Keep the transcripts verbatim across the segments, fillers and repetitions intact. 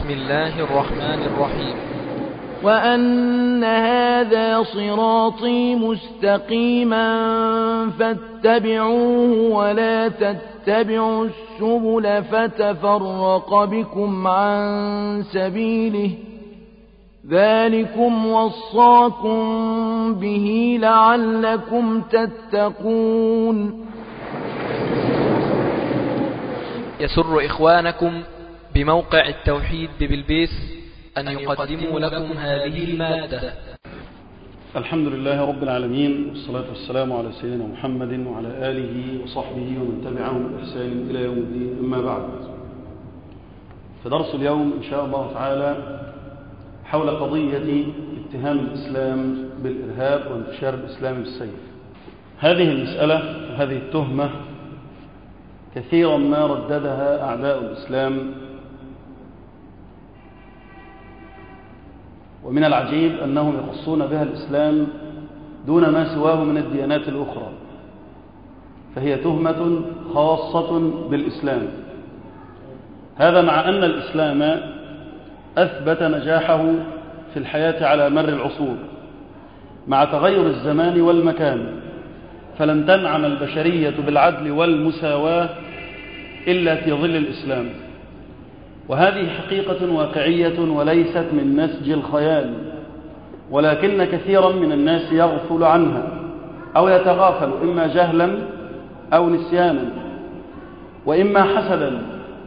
بسم الله الرحمن الرحيم. وأن هذا صراطي مستقيما فاتبعوه ولا تتبعوا السبل فتفرق بكم عن سبيله ذلكم وصاكم به لعلكم تتقون. يسر إخوانكم بموقع التوحيد ببلبيس أن يقدموا لكم هذه المادة. الحمد لله رب العالمين، والصلاة والسلام على سيدنا محمد وعلى آله وصحبه ومن تبعهم بإحسان إلى يوم الدين. أما بعد، فدرس اليوم إن شاء الله تعالى حول قضية اتهام الإسلام بالإرهاب وانتشار الإسلام بالسيف. هذه المسألة وهذه التهمة كثيرا ما رددها أعداء الإسلام، ومن العجيب أنهم يخصون بها الإسلام دون ما سواه من الديانات الأخرى، فهي تهمة خاصة بالإسلام. هذا مع أن الإسلام أثبت نجاحه في الحياة على مر العصور مع تغير الزمان والمكان، فلن تنعم البشرية بالعدل والمساواة إلا في ظل الإسلام، وهذه حقيقة واقعية وليست من نسج الخيال، ولكن كثيرا من الناس يغفل عنها أو يتغافل، إما جهلا أو نسيانا وإما حسدا.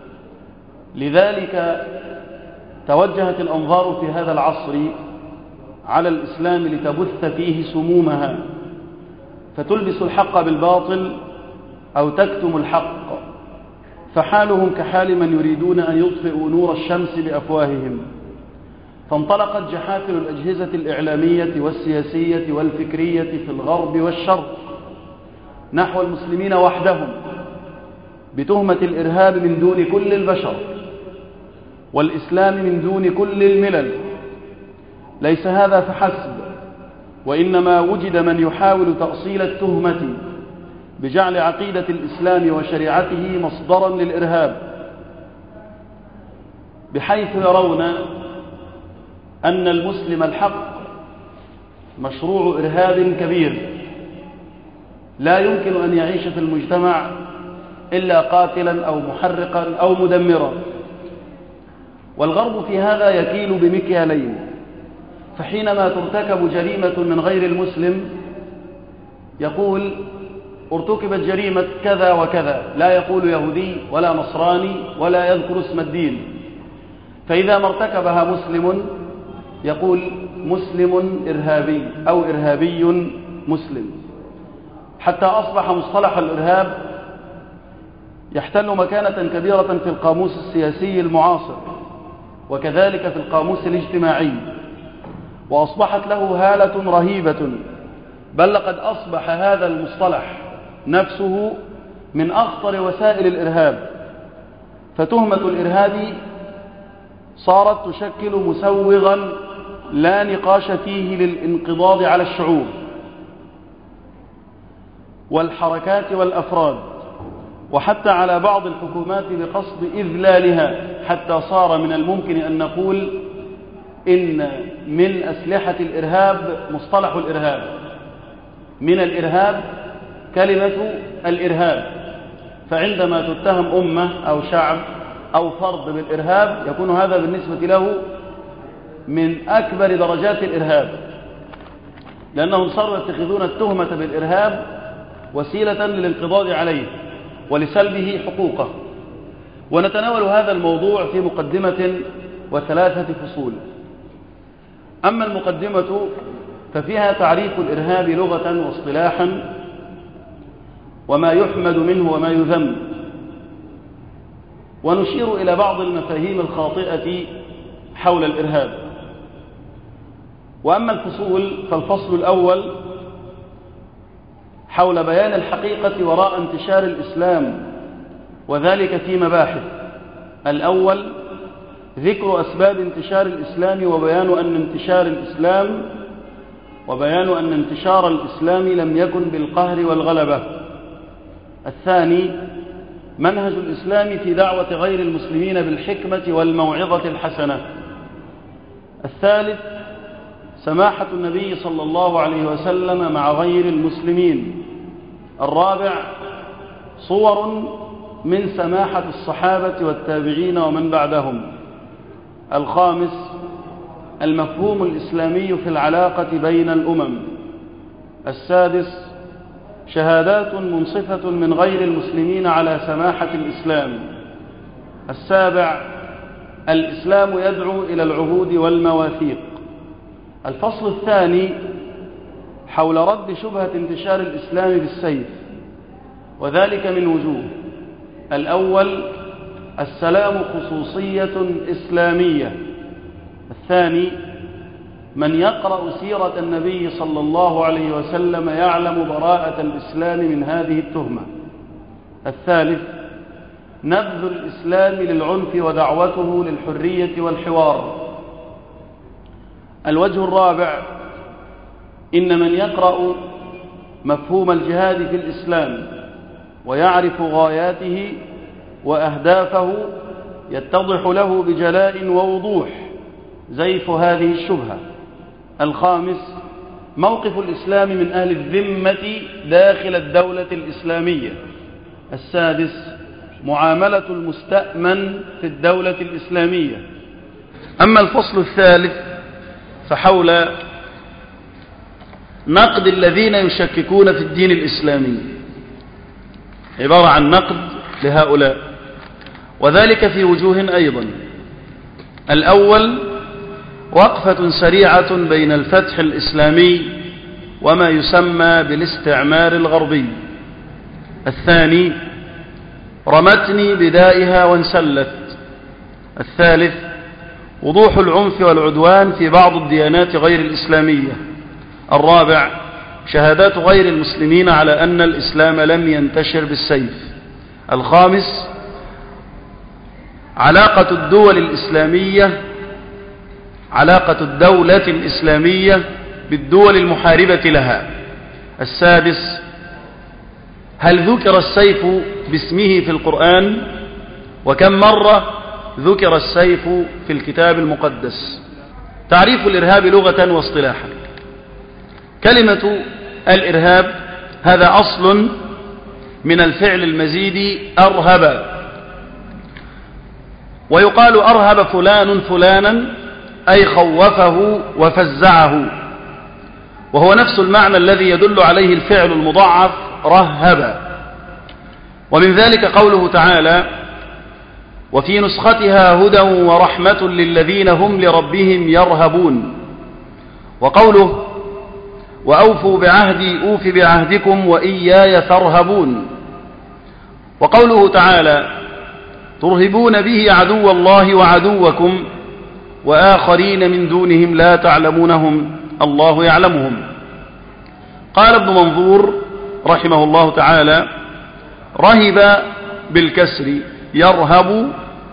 لذلك توجهت الأنظار في هذا العصر على الإسلام لتبث فيه سمومها، فتلبس الحق بالباطل أو تكتم الحق، فحالهم كحال من يريدون أن يطفئوا نور الشمس بأفواههم. فانطلقت جحافل الأجهزة الإعلامية والسياسية والفكرية في الغرب والشرق نحو المسلمين وحدهم بتهمة الإرهاب من دون كل البشر والإسلام من دون كل الملل. ليس هذا فحسب، وإنما وجد من يحاول تأصيل التهمة بجعل عقيدة الإسلام وشريعته مصدرا للإرهاب، بحيث يرون أن المسلم الحق مشروع إرهاب كبير لا يمكن أن يعيش في المجتمع إلا قاتلا أو محرقا أو مدمرا. والغرب في هذا يكيل بمكيالين، فحينما ترتكب جريمة من غير المسلم يقول ارتكبت جريمة كذا وكذا، لا يقول يهودي ولا نصراني ولا يذكر اسم الدين. فإذا ما ارتكبها مسلم يقول مسلم إرهابي أو إرهابي مسلم، حتى أصبح مصطلح الإرهاب يحتل مكانة كبيرة في القاموس السياسي المعاصر، وكذلك في القاموس الاجتماعي، وأصبحت له هالة رهيبة، بل لقد أصبح هذا المصطلح نفسه من أخطر وسائل الإرهاب. فتهمة الإرهاب صارت تشكل مسوغا لا نقاش فيه للانقضاض على الشعوب والحركات والأفراد، وحتى على بعض الحكومات بقصد إذلالها، حتى صار من الممكن أن نقول إن من أسلحة الإرهاب مصطلح الإرهاب، من الإرهاب كلمة الإرهاب. فعندما تتهم أمة أو شعب أو فرد بالإرهاب يكون هذا بالنسبة له من أكبر درجات الإرهاب، لأنهم صاروا يتخذون التهمة بالإرهاب وسيلة للانقضاض عليه ولسلبه حقوقه. ونتناول هذا الموضوع في مقدمة وثلاثة فصول. أما المقدمة ففيها تعريف الإرهاب لغة واصطلاحا، وما يحمد منه وما يذم، ونشير إلى بعض المفاهيم الخاطئة حول الإرهاب. وأما الفصول فالفصل الأول حول بيان الحقيقة وراء انتشار الإسلام، وذلك في مباحث. الأول ذكر أسباب انتشار الإسلام وبيان أن انتشار الإسلام وبيان أن انتشار الإسلام لم يكن بالقهر والغلبة. الثاني منهج الإسلام في دعوة غير المسلمين بالحكمة والموعظة الحسنة. الثالث سماحة النبي صلى الله عليه وسلم مع غير المسلمين. الرابع صور من سماحة الصحابة والتابعين ومن بعدهم. الخامس المفهوم الإسلامي في العلاقة بين الأمم. السادس شهادات منصفة من غير المسلمين على سماحة الإسلام. السابع الإسلام يدعو إلى العهود والمواثيق. الفصل الثاني حول رد شبهة انتشار الإسلام بالسيف، وذلك من وجوه. الأول السلام خصوصية إسلامية. الثاني من يقرأ سيرة النبي صلى الله عليه وسلم يعلم براءة الإسلام من هذه التهمة. الثالث نبذ الإسلام للعنف ودعوته للحرية والحوار. الوجه الرابع إن من يقرأ مفهوم الجهاد في الإسلام ويعرف غاياته وأهدافه يتضح له بجلاء ووضوح زيف هذه الشبهة. الخامس موقف الإسلام من أهل الذمة داخل الدولة الإسلامية. السادس معاملة المستأمن في الدولة الإسلامية. أما الفصل الثالث فحول نقد الذين يشككون في الدين الإسلامي، عبارة عن نقد لهؤلاء، وذلك في وجوه أيضا. الأول وقفة سريعة بين الفتح الإسلامي وما يسمى بالاستعمار الغربي. الثاني رمتني بدائها وانسلت. الثالث وضوح العنف والعدوان في بعض الديانات غير الإسلامية. الرابع شهادات غير المسلمين على أن الإسلام لم ينتشر بالسيف. الخامس علاقة الدول الإسلامية علاقة الدولة الإسلامية بالدول المحاربة لها. السادس هل ذكر السيف باسمه في القرآن؟ وكم مرة ذكر السيف في الكتاب المقدس؟ تعريف الإرهاب لغة واصطلاحا. كلمة الإرهاب هذا أصل من الفعل المزيد أرهب، ويقال أرهب فلان فلانا أي خوفه وفزعه، وهو نفس المعنى الذي يدل عليه الفعل المضاعف رهب. ومن ذلك قوله تعالى وفي نسختها هدى ورحمة للذين هم لربهم يرهبون. وقوله وأوفوا بعهدي أوف بعهدكم وإياي فارهبون. وقوله تعالى ترهبون به عدو الله وعدوكم وآخرين من دونهم لا تعلمونهم الله يعلمهم. قال ابن منظور رحمه الله تعالى رهب بالكسر يرهب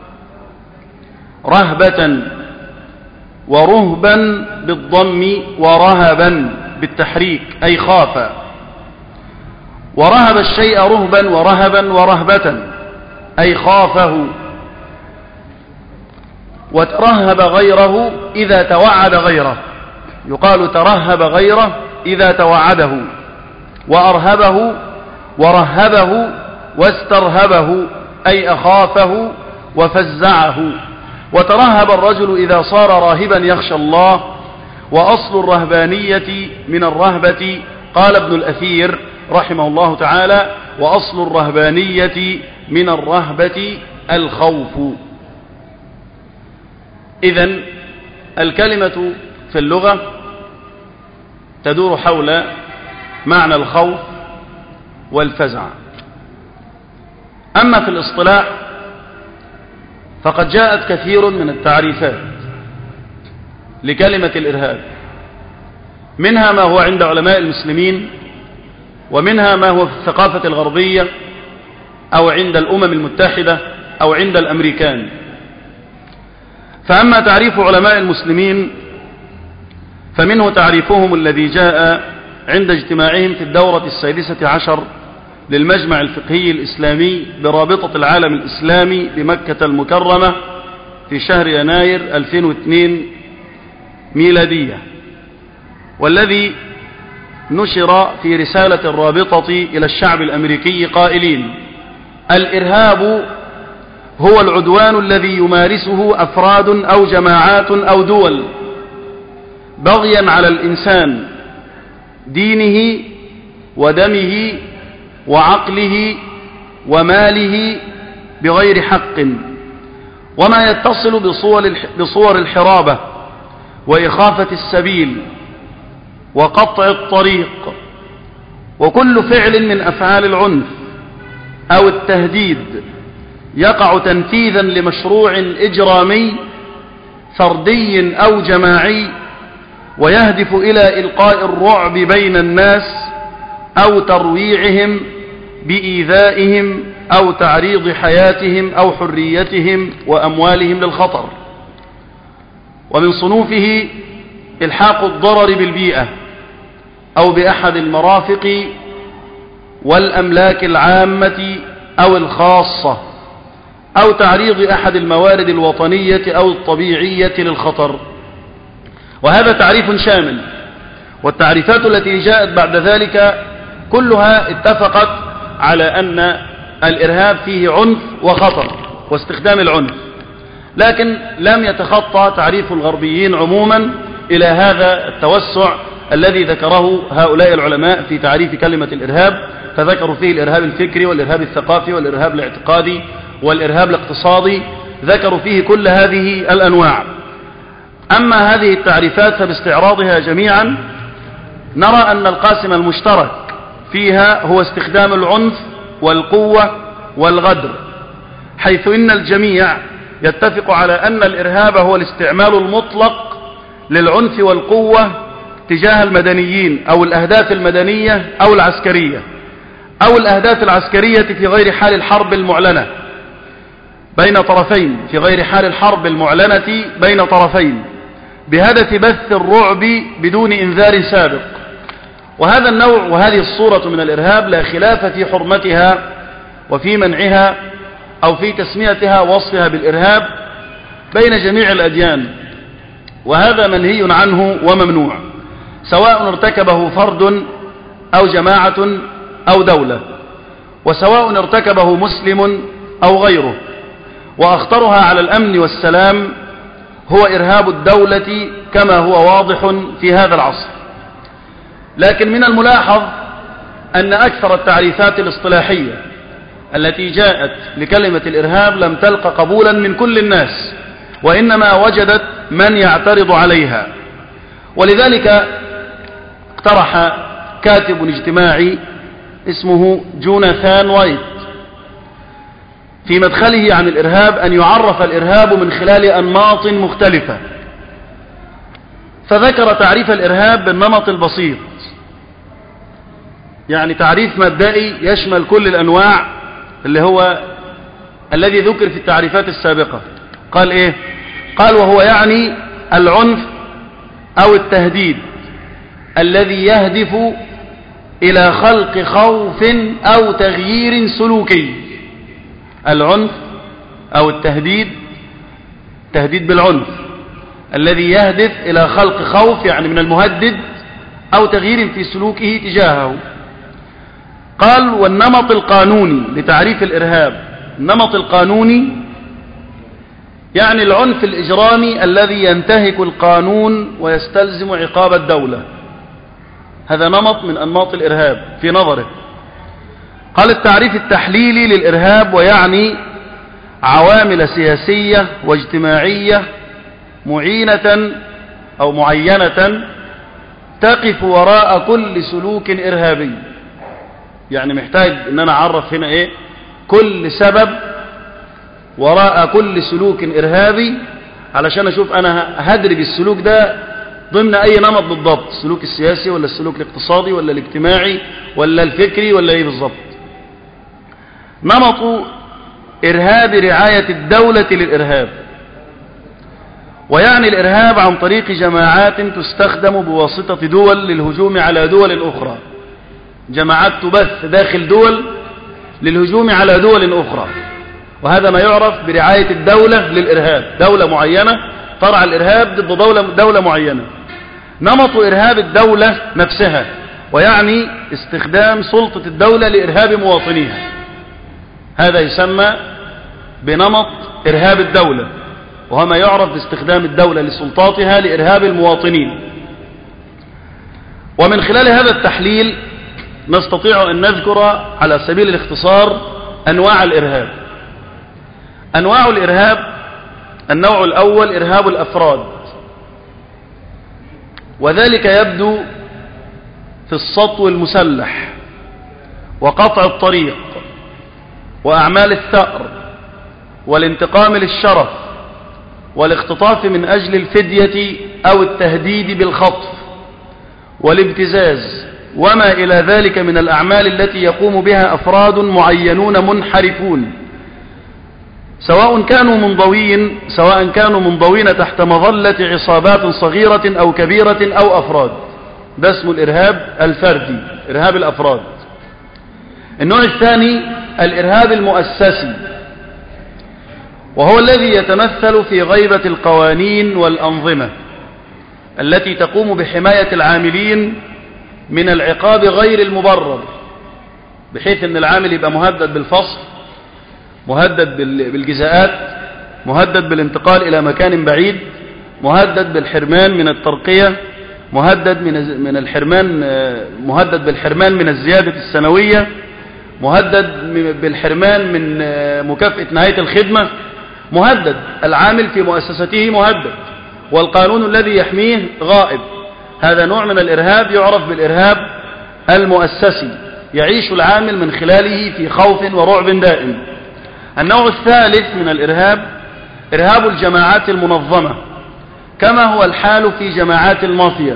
رهبة، ورهبا بالضم، ورهبا بالتحريك أي خاف. ورهب الشيء رهبا ورهبا ورهبة أي خافه. وترهب غيره إذا توعد غيره، يقال ترهب غيره إذا توعده. وأرهبه ورهبه واسترهبه أي أخافه وفزعه. وترهب الرجل إذا صار راهبا يخشى الله. وأصل الرهبانية من الرهبة، قال ابن الأثير رحمه الله تعالى وأصل الرهبانية من الرهبة الخوف. إذن الكلمة في اللغة تدور حول معنى الخوف والفزع. أما في الاصطلاح فقد جاءت كثير من التعريفات لكلمة الإرهاب، منها ما هو عند علماء المسلمين، ومنها ما هو في الثقافة الغربية أو عند الأمم المتحدة أو عند الأمريكان. فأما تعريف علماء المسلمين فمنه تعريفهم الذي جاء عند اجتماعهم في الدورة السادسة عشر للمجمع الفقهي الإسلامي برابطة العالم الإسلامي بمكة المكرمة في شهر يناير ألفين واثنين ميلادية، والذي نشر في رسالة الرابطة إلى الشعب الأمريكي قائلين: الإرهاب هو العدوان الذي يمارسه أفراد أو جماعات أو دول بغيا على الإنسان، دينه ودمه وعقله وماله بغير حق، وما يتصل بصور بصور الحرابة وإخافة السبيل وقطع الطريق، وكل فعل من أفعال العنف أو التهديد يقع تنفيذا لمشروع إجرامي فردي أو جماعي، ويهدف إلى إلقاء الرعب بين الناس أو ترويعهم بإيذائهم أو تعريض حياتهم أو حريتهم وأموالهم للخطر. ومن صنوفه إلحاق الضرر بالبيئة أو بأحد المرافق والأملاك العامة أو الخاصة، أو تعريض أحد الموارد الوطنية أو الطبيعية للخطر. وهذا تعريف شامل، والتعريفات التي جاءت بعد ذلك كلها اتفقت على أن الإرهاب فيه عنف وخطر واستخدام العنف، لكن لم يتخطى تعريف الغربيين عموما إلى هذا التوسع الذي ذكره هؤلاء العلماء في تعريف كلمة الإرهاب، فذكروا فيه الإرهاب الفكري والإرهاب الثقافي والإرهاب الاعتقادي والإرهاب الاقتصادي، ذكروا فيه كل هذه الأنواع. أما هذه التعريفات فباستعراضها جميعا نرى أن القاسم المشترك فيها هو استخدام العنف والقوة والغدر، حيث إن الجميع يتفق على أن الإرهاب هو الاستعمال المطلق للعنف والقوة تجاه المدنيين أو الأهداف المدنية أو العسكرية، أو الأهداف العسكرية في غير حال الحرب المعلنة بين طرفين، في غير حال الحرب المعلنة بين طرفين، بهدف بث الرعب بدون إنذار سابق. وهذا النوع وهذه الصورة من الإرهاب لا خلاف في حرمتها وفي منعها أو في تسميتها ووصفها بالإرهاب بين جميع الأديان، وهذا منهي عنه وممنوع، سواء ارتكبه فرد أو جماعة أو دولة، وسواء ارتكبه مسلم أو غيره. وأخطرها على الأمن والسلام هو إرهاب الدولة كما هو واضح في هذا العصر. لكن من الملاحظ أن أكثر التعريفات الاصطلاحية التي جاءت لكلمة الإرهاب لم تلق قبولا من كل الناس، وإنما وجدت من يعترض عليها. ولذلك اقترح كاتب اجتماعي اسمه جوناثان وايت في مدخله عن الإرهاب أن يعرف الإرهاب من خلال أنماط مختلفة، فذكر تعريف الإرهاب بالنمط البسيط، يعني تعريف مبدئي يشمل كل الأنواع اللي هو الذي ذكر في التعريفات السابقة. قال إيه؟ قال وهو يعني العنف أو التهديد الذي يهدف إلى خلق خوف أو تغيير سلوكي. العنف أو التهديد، تهديد بالعنف الذي يهدف إلى خلق خوف يعني من المهدد أو تغيير في سلوكه تجاهه. قال والنمط القانوني لتعريف الإرهاب، النمط القانوني يعني العنف الإجرامي الذي ينتهك القانون ويستلزم عقاب الدولة، هذا نمط من أنماط الإرهاب في نظره. قال التعريف التحليلي للإرهاب ويعني عوامل سياسية واجتماعية معينة أو معينة تقف وراء كل سلوك إرهابي. يعني محتاج ان انا اعرف هنا ايه كل سبب وراء كل سلوك ارهابي علشان اشوف انا هدرج السلوك ده ضمن اي نمط بالضبط، السلوك السياسي ولا السلوك الاقتصادي ولا الاجتماعي ولا الفكري ولا ايه بالضبط. نمط ارهاب رعاية الدولة للارهاب، ويعني الارهاب عن طريق جماعات تستخدم بواسطة دول للهجوم على دول اخرى. جماعات تبث داخل دول للهجوم على دول أخرى، وهذا ما يعرف برعاية الدولة للإرهاب. دولة معينة ترعى الإرهاب ضد دولة, دولة معينة. نمط إرهاب الدولة نفسها، ويعني استخدام سلطة الدولة لإرهاب مواطنيها، هذا يسمى بنمط إرهاب الدولة، وهو ما يعرف باستخدام الدولة لسلطاتها لإرهاب المواطنين. ومن خلال هذا التحليل نستطيع أن نذكر على سبيل الاختصار أنواع الإرهاب. أنواع الإرهاب: النوع الأول إرهاب الأفراد، وذلك يبدو في السطو المسلح وقطع الطريق وأعمال الثأر والانتقام للشرف والاختطاف من أجل الفدية أو التهديد بالخطف والابتزاز وما إلى ذلك من الأعمال التي يقوم بها أفراد معينون منحرفون، سواء كانوا منضوين سواء كانوا منضوين تحت مظلة عصابات صغيرة أو كبيرة أو أفراد. ده اسمه الإرهاب الفردي، إرهاب الأفراد. النوع الثاني الإرهاب المؤسسي، وهو الذي يتمثل في غيبة القوانين والأنظمة التي تقوم بحماية العاملين من العقاب غير المبرر، بحيث أن العامل يبقى مهدد بالفصل، مهدد بالجزاءات، مهدد بالانتقال إلى مكان بعيد، مهدد بالحرمان من الترقية، مهدد من من الحرمان مهدد بالحرمان من الزيادة السنوية، مهدد بالحرمان من مكافأة نهاية الخدمة. مهدد العامل في مؤسسته، مهدد، والقانون الذي يحميه غائب. هذا نوع من الإرهاب يعرف بالإرهاب المؤسسي، يعيش العامل من خلاله في خوف ورعب دائم. النوع الثالث من الإرهاب إرهاب الجماعات المنظمة، كما هو الحال في جماعات المافيا.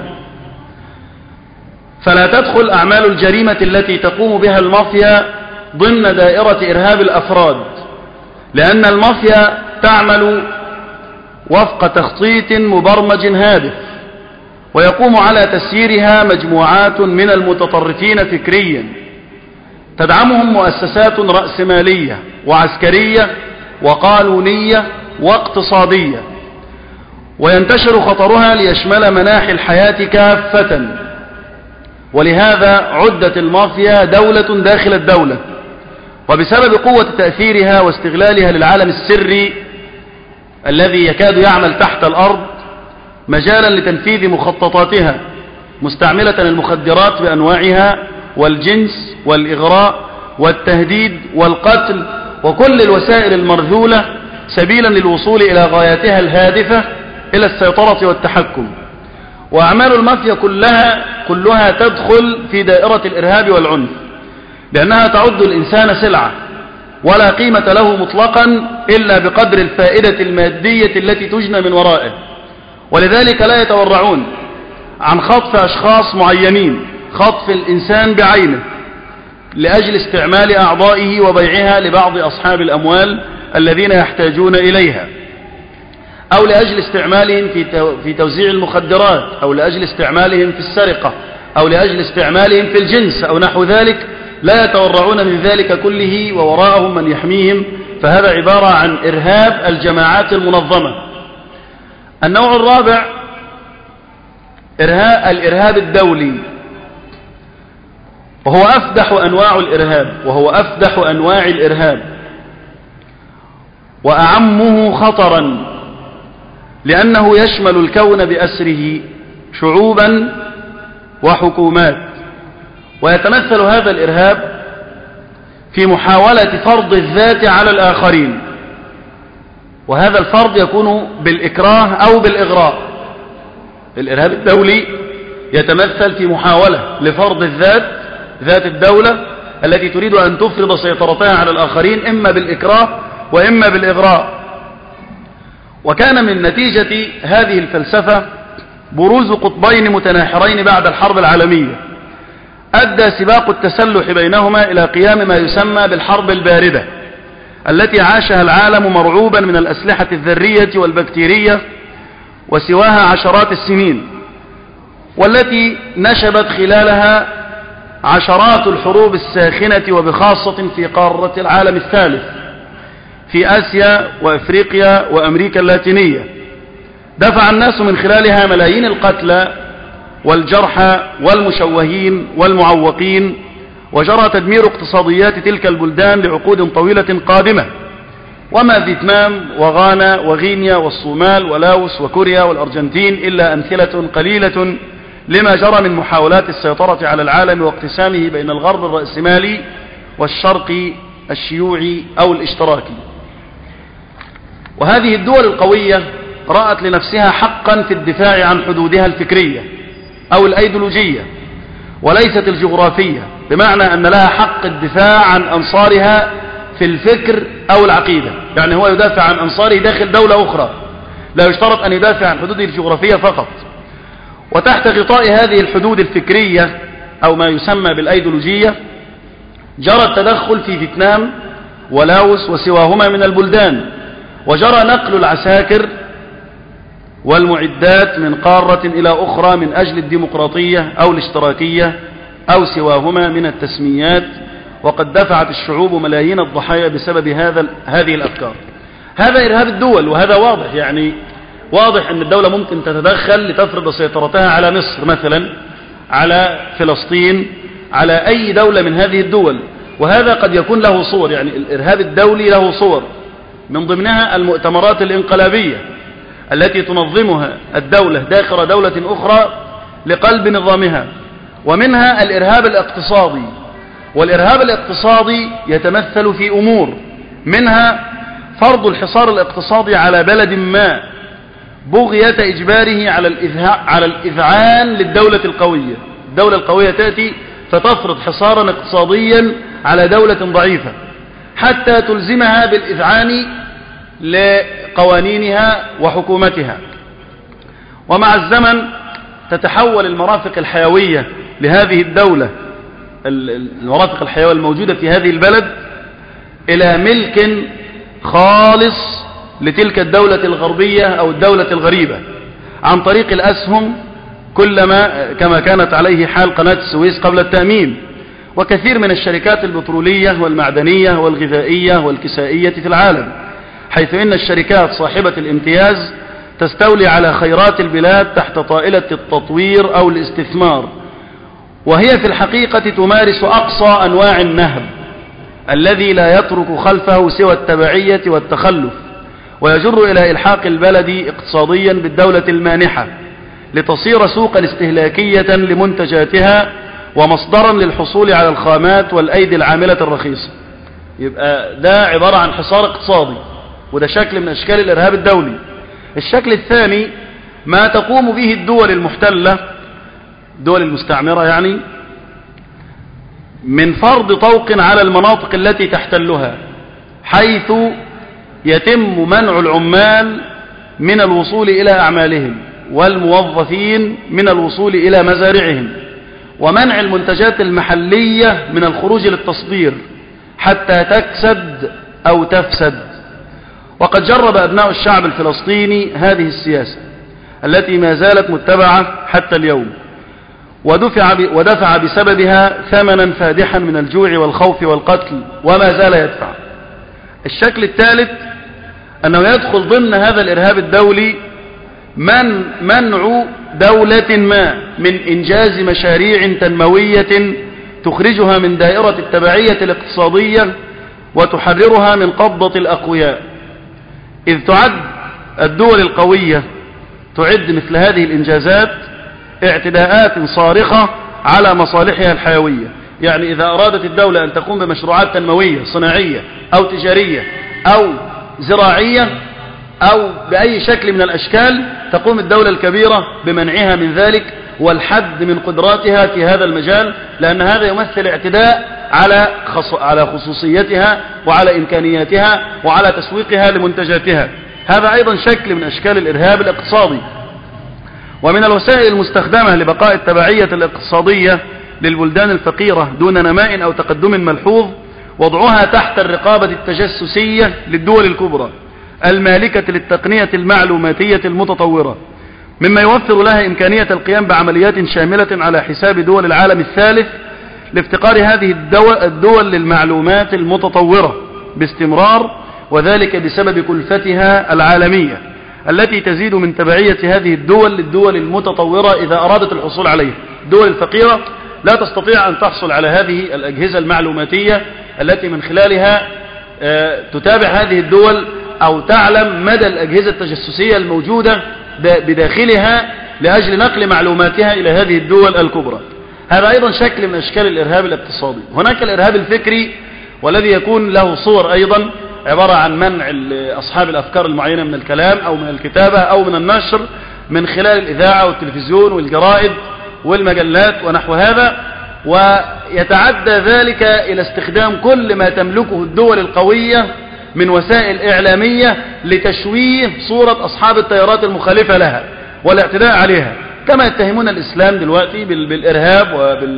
فلا تدخل أعمال الجريمة التي تقوم بها المافيا ضمن دائرة إرهاب الأفراد، لأن المافيا تعمل وفق تخطيط مبرمج هادف، ويقوم على تسييرها مجموعات من المتطرفين فكريا تدعمهم مؤسسات رأسمالية وعسكرية وقانونية واقتصادية، وينتشر خطرها ليشمل مناحي الحياة كافة. ولهذا عدت المافيا دولة داخل الدولة، وبسبب قوة تأثيرها واستغلالها للعالم السري الذي يكاد يعمل تحت الأرض مجالا لتنفيذ مخططاتها، مستعملة المخدرات بأنواعها والجنس والإغراء والتهديد والقتل وكل الوسائل المرذولة سبيلا للوصول إلى غاياتها الهادفة إلى السيطرة والتحكم. وأعمال المافيا كلها كلها تدخل في دائرة الإرهاب والعنف، لأنها تعد الإنسان سلعة ولا قيمة له مطلقا إلا بقدر الفائدة المادية التي تجنى من ورائه، ولذلك لا يتورعون عن خطف أشخاص معينين، خطف الإنسان بعينه لأجل استعمال أعضائه وبيعها لبعض أصحاب الأموال الذين يحتاجون إليها، أو لأجل استعمالهم في توزيع المخدرات، أو لأجل استعمالهم في السرقة، أو لأجل استعمالهم في الجنس أو نحو ذلك. لا يتورعون من ذلك كله ووراءهم من يحميهم، فهذا عبارة عن إرهاب الجماعات المنظمة. النوع الرابع إرهاب الإرهاب الدولي، وهو أفدح أنواع الإرهاب وهو أفدح أنواع الإرهاب وأعمه خطرا، لأنه يشمل الكون بأسره شعوبا وحكومات. ويتمثل هذا الإرهاب في محاولة فرض الذات على الآخرين، وهذا الفرض يكون بالإكراه أو بالإغراء. الإرهاب الدولي يتمثل في محاولة لفرض الذات، ذات الدولة التي تريد أن تفرض سيطرتها على الآخرين إما بالإكراه وإما بالإغراء. وكان من نتيجة هذه الفلسفة بروز قطبين متناحرين بعد الحرب العالمية، أدى سباق التسلح بينهما إلى قيام ما يسمى بالحرب الباردة، التي عاشها العالم مرعوبا من الأسلحة الذرية والبكتيرية وسواها عشرات السنين، والتي نشبت خلالها عشرات الحروب الساخنة وبخاصة في قارة العالم الثالث في آسيا وأفريقيا وأمريكا اللاتينية. دفع الناس من خلالها ملايين القتلى والجرحى والمشوهين والمعوقين، وجرى تدمير اقتصاديات تلك البلدان لعقود طويلة قادمة، وما فيتنام وغانا وغينيا والصومال ولاوس وكوريا والأرجنتين إلا أمثلة قليلة لما جرى من محاولات السيطرة على العالم واقتسامه بين الغرب الرأسمالي والشرق الشيوعي أو الاشتراكي. وهذه الدول القوية رأت لنفسها حقا في الدفاع عن حدودها الفكرية أو الأيديولوجية وليست الجغرافية، بمعنى أن لها حق الدفاع عن أنصارها في الفكر أو العقيدة. يعني هو يدافع عن أنصاره داخل دولة أخرى، لا يشترط أن يدافع عن حدوده الجغرافية فقط. وتحت غطاء هذه الحدود الفكرية أو ما يسمى بالأيديولوجية جرى التدخل في فيتنام ولاوس وسواهما من البلدان، وجرى نقل العساكر والمعدات من قارة إلى أخرى من أجل الديمقراطية أو الاشتراكية أو سواهما من التسميات، وقد دفعت الشعوب ملايين الضحايا بسبب هذا هذه الأفكار. هذا إرهاب الدول، وهذا واضح، يعني واضح أن الدولة ممكن تتدخل لتفرض سيطرتها على مصر مثلا، على فلسطين، على أي دولة من هذه الدول. وهذا قد يكون له صور، يعني الإرهاب الدولي له صور، من ضمنها المؤتمرات الانقلابية التي تنظمها الدولة داخل دولة أخرى لقلب نظامها، ومنها الإرهاب الاقتصادي. والإرهاب الاقتصادي يتمثل في أمور، منها فرض الحصار الاقتصادي على بلد ما بغية إجباره على على الإذعان للدولة القوية. الدولة القوية تأتي فتفرض حصارا اقتصاديا على دولة ضعيفة حتى تلزمها بالإذعان لقوانينها وحكومتها. ومع الزمن تتحول المرافق الحيوية لهذه الدولة، المرافق الحيوية الموجودة في هذه البلد، إلى ملك خالص لتلك الدولة الغربية أو الدولة الغريبة عن طريق الأسهم، كلما كما كانت عليه حال قناة السويس قبل التأميم، وكثير من الشركات البترولية والمعدنية والغذائية والكسائية في العالم، حيث إن الشركات صاحبة الامتياز تستولي على خيرات البلاد تحت طائلة التطوير أو الاستثمار، وهي في الحقيقة تمارس أقصى أنواع النهب الذي لا يترك خلفه سوى التبعية والتخلف، ويجر إلى إلحاق البلد اقتصاديا بالدولة المانحة لتصير سوقا استهلاكية لمنتجاتها ومصدرا للحصول على الخامات والأيدي العاملة الرخيصة. يبقى ده عبارة عن حصار اقتصادي، وده شكل من أشكال الإرهاب الدولي. الشكل الثاني ما تقوم به الدول المحتلة، الدول المستعمرة يعني، من فرض طوق على المناطق التي تحتلها، حيث يتم منع العمال من الوصول إلى أعمالهم والموظفين من الوصول إلى مزارعهم، ومنع المنتجات المحلية من الخروج للتصدير حتى تكسد أو تفسد. وقد جرب أبناء الشعب الفلسطيني هذه السياسة التي ما زالت متبعة حتى اليوم، ودفع, ودفع بسببها ثمنا فادحا من الجوع والخوف والقتل، وما زال يدفع. الشكل الثالث أنه يدخل ضمن هذا الإرهاب الدولي من منع دولة ما من إنجاز مشاريع تنموية تخرجها من دائرة التبعية الاقتصادية وتحررها من قبضة الأقوياء، إذ تعد الدول القوية تعد مثل هذه الإنجازات اعتداءات صارخة على مصالحها الحيوية. يعني إذا أرادت الدولة أن تقوم بمشروعات تنموية صناعية أو تجارية أو زراعية أو بأي شكل من الأشكال، تقوم الدولة الكبيرة بمنعها من ذلك والحد من قدراتها في هذا المجال، لأن هذا يمثل اعتداء على على خصوصيتها وعلى إمكانياتها وعلى تسويقها لمنتجاتها. هذا أيضا شكل من أشكال الإرهاب الاقتصادي. ومن الوسائل المستخدمة لبقاء التبعية الاقتصادية للبلدان الفقيرة دون نماء أو تقدم ملحوظ وضعها تحت الرقابة التجسسية للدول الكبرى المالكة للتقنية المعلوماتية المتطورة، مما يوفر لها إمكانية القيام بعمليات شاملة على حساب دول العالم الثالث لافتقار هذه الدول للمعلومات المتطورة باستمرار، وذلك بسبب كلفتها العالمية التي تزيد من تبعية هذه الدول للدول المتطورة إذا أرادت الحصول عليها. الدول الفقيرة لا تستطيع أن تحصل على هذه الأجهزة المعلوماتية التي من خلالها تتابع هذه الدول أو تعلم مدى الأجهزة التجسسية الموجودة بداخلها لأجل نقل معلوماتها إلى هذه الدول الكبرى. هذا أيضا شكل من أشكال الإرهاب الاقتصادي. هناك الإرهاب الفكري، والذي يكون له صور أيضا، عبارة عن منع أصحاب الأفكار المعينة من الكلام أو من الكتابة أو من النشر من خلال الإذاعة والتلفزيون والجرائد والمجلات ونحو هذا، ويتعدى ذلك إلى استخدام كل ما تملكه الدول القوية من وسائل إعلامية لتشويه صورة أصحاب التيارات المخالفة لها والاعتداء عليها، كما يتهمون الإسلام دلوقتي بالإرهاب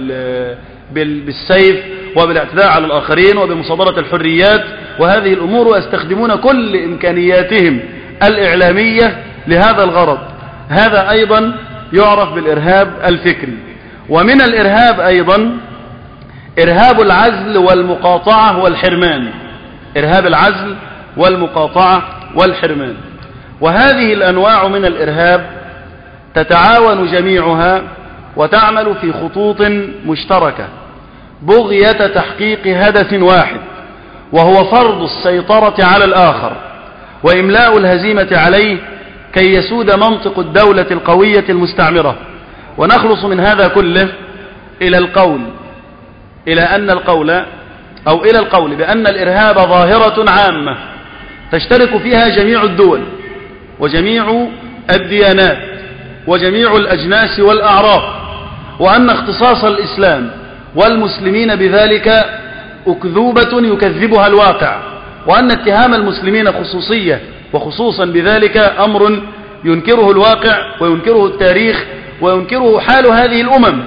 وبالسيف وبالاعتداء على الآخرين وبمصادرة الحريات وهذه الأمور، ويستخدمون كل إمكانياتهم الإعلامية لهذا الغرض. هذا أيضا يعرف بالإرهاب الفكري. ومن الإرهاب أيضا إرهاب العزل والمقاطعة والحرمان، إرهاب العزل والمقاطعة والحرمان. وهذه الأنواع من الإرهاب تتعاون جميعها وتعمل في خطوط مشتركة بغية تحقيق هدف واحد، وهو فرض السيطرة على الآخر وإملاء الهزيمة عليه كي يسود منطق الدولة القوية المستعمرة. ونخلص من هذا كله إلى القول إلى أن القول أو إلى القول بأن الإرهاب ظاهرة عامة تشترك فيها جميع الدول وجميع الديانات وجميع الأجناس والأعراف، وأن اختصاص الإسلام والمسلمين بذلك أكذوبة يكذبها الواقع، وأن اتهام المسلمين خصوصية وخصوصا بذلك أمر ينكره الواقع وينكره التاريخ وينكره حال هذه الأمم.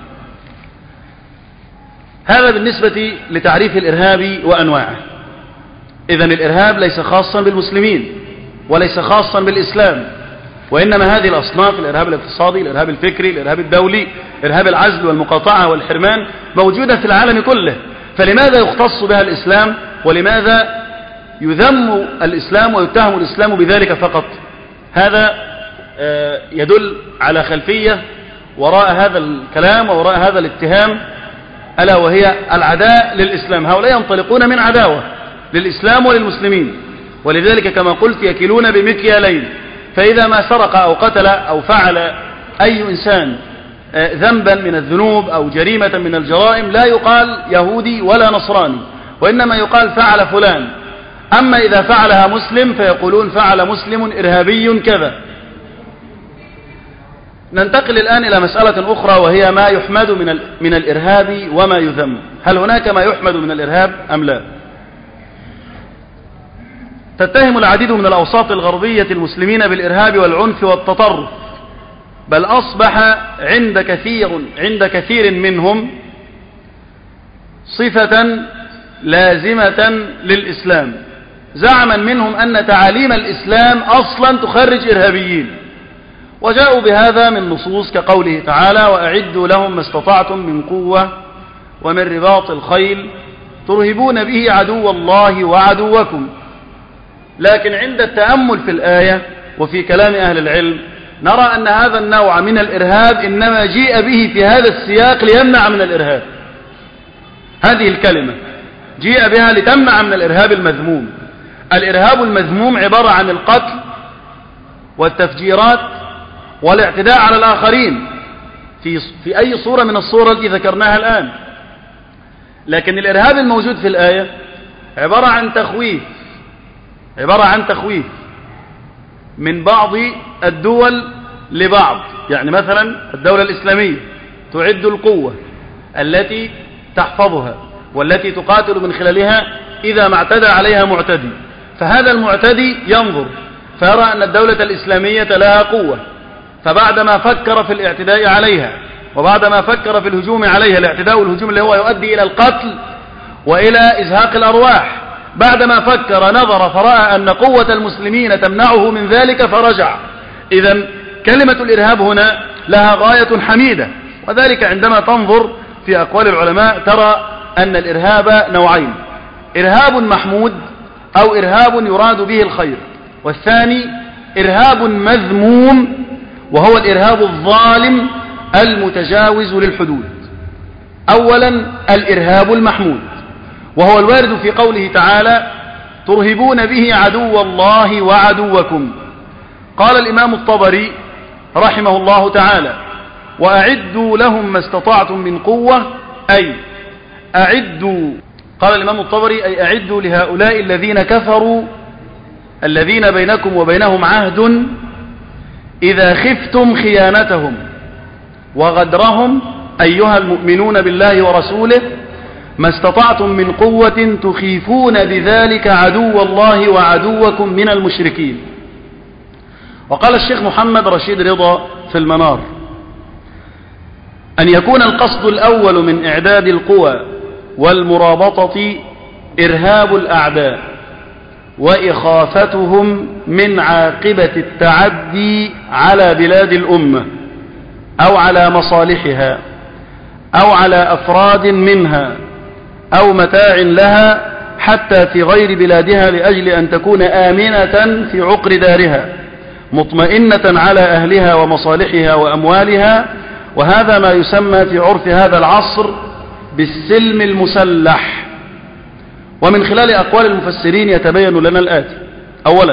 هذا بالنسبة لتعريف الإرهاب وأنواعه. إذن الإرهاب ليس خاصا بالمسلمين وليس خاصا بالإسلام، وإنما هذه الأصناف، الإرهاب الاقتصادي، الإرهاب الفكري، الإرهاب الدولي، إرهاب العزل والمقاطعة والحرمان، موجودة في العالم كله. فلماذا يختص بها الإسلام؟ ولماذا يذم الإسلام ويتهم الإسلام بذلك فقط؟ هذا يدل على خلفية وراء هذا الكلام ووراء هذا الاتهام، ألا وهي العداء للإسلام. هؤلاء ينطلقون من عداوة للإسلام وللمسلمين، ولذلك كما قلت يكيلون بمكيالين. فإذا ما سرق أو قتل أو فعل أي إنسان ذنبا من الذنوب أو جريمة من الجرائم لا يقال يهودي ولا نصراني، وإنما يقال فعل فلان. أما إذا فعلها مسلم فيقولون فعل مسلم إرهابي كذا. ننتقل الآن إلى مسألة أخرى، وهي ما يحمد من من الإرهاب وما يذم. هل هناك ما يحمد من الإرهاب أم لا؟ تتهم العديد من الأوساط الغربية المسلمين بالإرهاب والعنف والتطرف، بل أصبح عند كثير عند كثير منهم صفة لازمة للإسلام، زعما منهم أن تعاليم الإسلام أصلا تخرج إرهابيين، وجاءوا بهذا من نصوص كقوله تعالى: وأعدوا لهم ما استطعتم من قوة ومن رباط الخيل ترهبون به عدو الله وعدوكم. لكن عند التأمل في الآية وفي كلام أهل العلم نرى أن هذا النوع من الإرهاب إنما جيء به في هذا السياق ليمنع من الإرهاب. هذه الكلمة جيء بها لتمنع من الإرهاب المذموم. الإرهاب المذموم عبارة عن القتل والتفجيرات والاعتداء على الآخرين في في أي صورة من الصور التي ذكرناها الآن. لكن الإرهاب الموجود في الآية عبارة عن تخويف عبارة عن تخويف من بعض الدول لبعض. يعني مثلا الدولة الإسلامية تعد القوة التي تحفظها والتي تقاتل من خلالها إذا ما اعتدى عليها معتدي، فهذا المعتدي ينظر فيرى أن الدولة الإسلامية لها قوة، فبعدما فكر في الاعتداء عليها وبعدما فكر في الهجوم عليها، الاعتداء والهجوم اللي هو يؤدي إلى القتل وإلى إزهاق الأرواح، بعدما فكر نظر فرأى أن قوة المسلمين تمنعه من ذلك فرجع. إذن كلمة الإرهاب هنا لها غاية حميدة، وذلك عندما تنظر في أقوال العلماء ترى أن الإرهاب نوعين: إرهاب محمود أو إرهاب يراد به الخير، والثاني إرهاب مذموم وهو الإرهاب الظالم المتجاوز للحدود. أولا الإرهاب المحمود، وهو الوارد في قوله تعالى: ترهبون به عدو الله وعدوكم. قال الإمام الطبري رحمه الله تعالى: وأعدوا لهم ما استطعتم من قوة، أي أعدوا. قال الإمام الطبري: أي أعدوا لهؤلاء الذين كفروا الذين بينكم وبينهم عهد إذا خفتم خيانتهم وغدرهم أيها المؤمنون بالله ورسوله ما استطعتم من قوة تخيفون بذلك عدو الله وعدوكم من المشركين. وقال الشيخ محمد رشيد رضا في المنار: أن يكون القصد الأول من إعداد القوى والمرابطة إرهاب الأعداء وإخافتهم من عاقبة التعدي على بلاد الأمة أو على مصالحها أو على أفراد منها أو متاع لها حتى في غير بلادها، لأجل أن تكون آمنة في عقر دارها مطمئنة على أهلها ومصالحها وأموالها. وهذا ما يسمى في عرف هذا العصر بالسلم المسلح. ومن خلال أقوال المفسرين يتبين لنا الآتي: أولا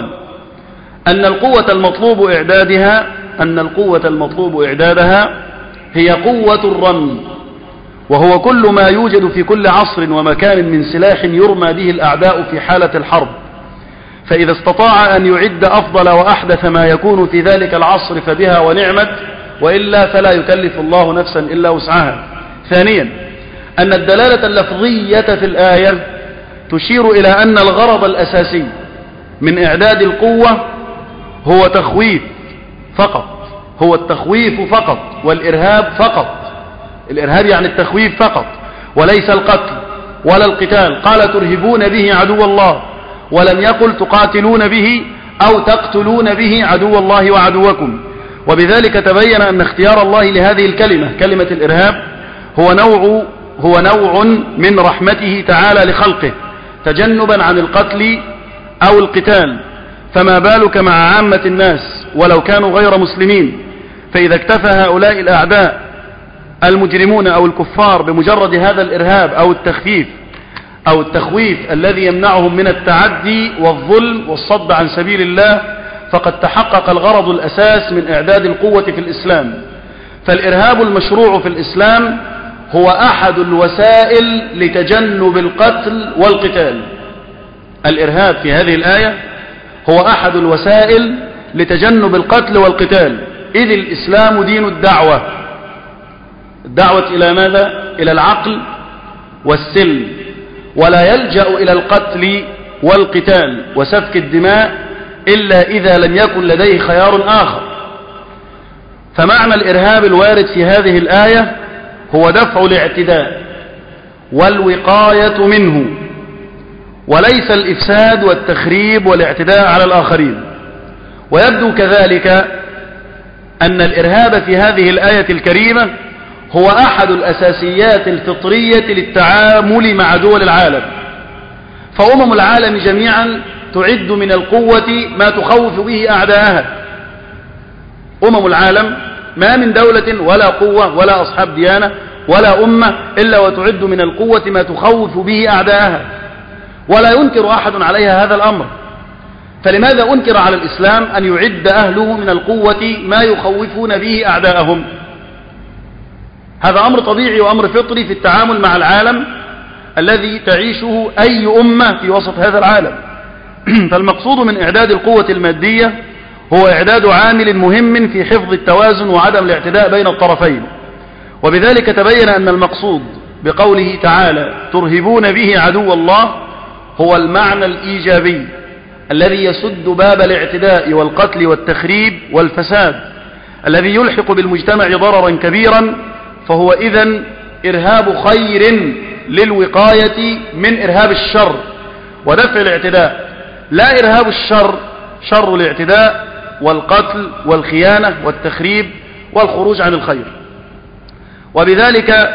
أن القوة المطلوب إعدادها أن القوة المطلوب إعدادها هي قوة الرمي، وهو كل ما يوجد في كل عصر ومكان من سلاح يرمى به الأعداء في حالة الحرب، فإذا استطاع أن يعد أفضل وأحدث ما يكون في ذلك العصر فبها ونعمت، وإلا فلا يكلف الله نفسا إلا وسعها. ثانيا أن الدلالة اللفظية في الآية تشير إلى أن الغرض الأساسي من إعداد القوة هو تخويف فقط، هو التخويف فقط، والإرهاب فقط. الإرهاب يعني التخويف فقط، وليس القتل ولا القتال. قال: ترهبون به عدو الله، ولم يقل تقاتلون به أو تقتلون به عدو الله وعدوكم. وبذلك تبين أن اختيار الله لهذه الكلمة، كلمة الإرهاب، هو نوع هو نوع من رحمته تعالى لخلقه، تجنبا عن القتل أو القتال. فما بالك مع عامة الناس ولو كانوا غير مسلمين؟ فإذا اكتفى هؤلاء الأعداء المجرمون أو الكفار بمجرد هذا الإرهاب أو التخفيف أو التخويف الذي يمنعهم من التعدي والظلم والصد عن سبيل الله، فقد تحقق الغرض الأساس من إعداد القوة في الإسلام. فالإرهاب المشروع في الإسلام هو أحد الوسائل لتجنب القتل والقتال. الإرهاب في هذه الآية هو أحد الوسائل لتجنب القتل والقتال، إذ الإسلام دين الدعوة. الدعوة إلى ماذا؟ إلى العقل والسلم، ولا يلجأ إلى القتل والقتال وسفك الدماء إلا إذا لم يكن لديه خيار آخر. فمعنى الإرهاب الوارد في هذه الآية هو دفع الاعتداء والوقاية منه، وليس الإفساد والتخريب والاعتداء على الآخرين. ويبدو كذلك أن الإرهاب في هذه الآية الكريمة هو أحد الأساسيات الفطرية للتعامل مع دول العالم. فأمم العالم جميعا تعد من القوة ما تخوف به أعداءها. أمم العالم ما من دولة ولا قوة ولا أصحاب ديانة ولا أمة إلا وتعد من القوة ما تخوف به أعداءها، ولا ينكر أحد عليها هذا الأمر. فلماذا أنكر على الإسلام أن يعد أهله من القوة ما يخوفون به أعداءهم؟ هذا أمر طبيعي وأمر فطري في التعامل مع العالم الذي تعيشه أي أمة في وسط هذا العالم. فالمقصود من إعداد القوة المادية هو إعداد عامل مهم في حفظ التوازن وعدم الاعتداء بين الطرفين. وبذلك تبين أن المقصود بقوله تعالى ترهبون به عدو الله هو المعنى الإيجابي الذي يسد باب الاعتداء والقتل والتخريب والفساد الذي يلحق بالمجتمع ضررا كبيرا، فهو إذن إرهاب خير للوقاية من إرهاب الشر ودفع الاعتداء، لا إرهاب الشر شر الاعتداء والقتل والخيانة والتخريب والخروج عن الخير. وبذلك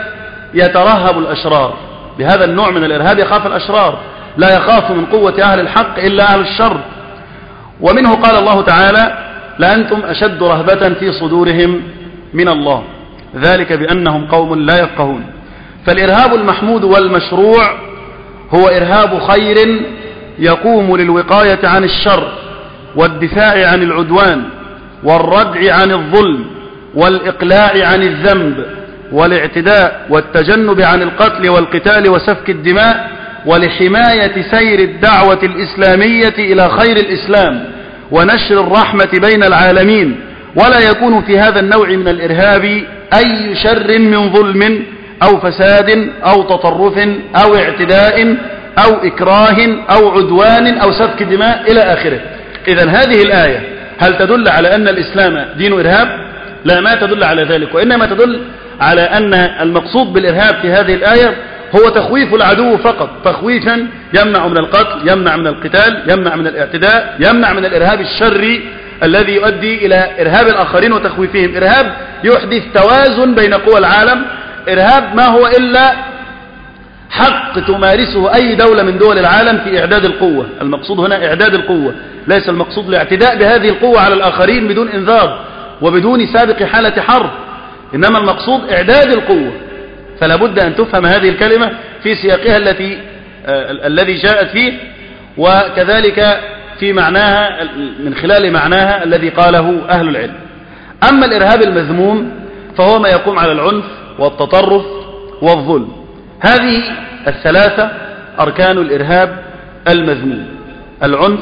يترهب الأشرار. بهذا النوع من الإرهاب يخاف الأشرار، لا يخاف من قوة أهل الحق إلا أهل الشر. ومنه قال الله تعالى: لأنتم أشد رهبة في صدورهم من الله، ذلك بأنهم قوم لا يفقهون. فالإرهاب المحمود والمشروع هو إرهاب خير يقوم للوقاية عن الشر والدفاع عن العدوان والردع عن الظلم والإقلاع عن الذنب والاعتداء والتجنب عن القتل والقتال وسفك الدماء، ولحماية سير الدعوة الإسلامية إلى خير الإسلام ونشر الرحمة بين العالمين. ولا يكون في هذا النوع من الإرهاب أي شر من ظلم أو فساد أو تطرف أو اعتداء أو إكراه أو عدوان أو سفك دماء إلى آخره. إذن هذه الآية هل تدل على أن الإسلام دين إرهاب؟ لا، ما تدل على ذلك، وإنما تدل على أن المقصود بالإرهاب في هذه الآية هو تخويف العدو فقط، تخويفا يمنع من القتل، يمنع من القتال، يمنع من الاعتداء، يمنع من الإرهاب الشري الذي يؤدي إلى إرهاب الآخرين وتخويفهم. إرهاب يحدث توازن بين قوى العالم، إرهاب ما هو إلا حق تمارسه أي دولة من دول العالم في إعداد القوة. المقصود هنا إعداد القوة، ليس المقصود الاعتداء بهذه القوة على الآخرين بدون إنذار وبدون سابق حالة حرب، إنما المقصود إعداد القوة. فلا بد أن تفهم هذه الكلمة في سياقها التي آه الذي جاءت فيه، وكذلك في معناها من خلال معناها الذي قاله أهل العلم. أما الإرهاب المذموم فهو ما يقوم على العنف والتطرف والظلم. هذه الثلاثة أركان الإرهاب المذموم: العنف،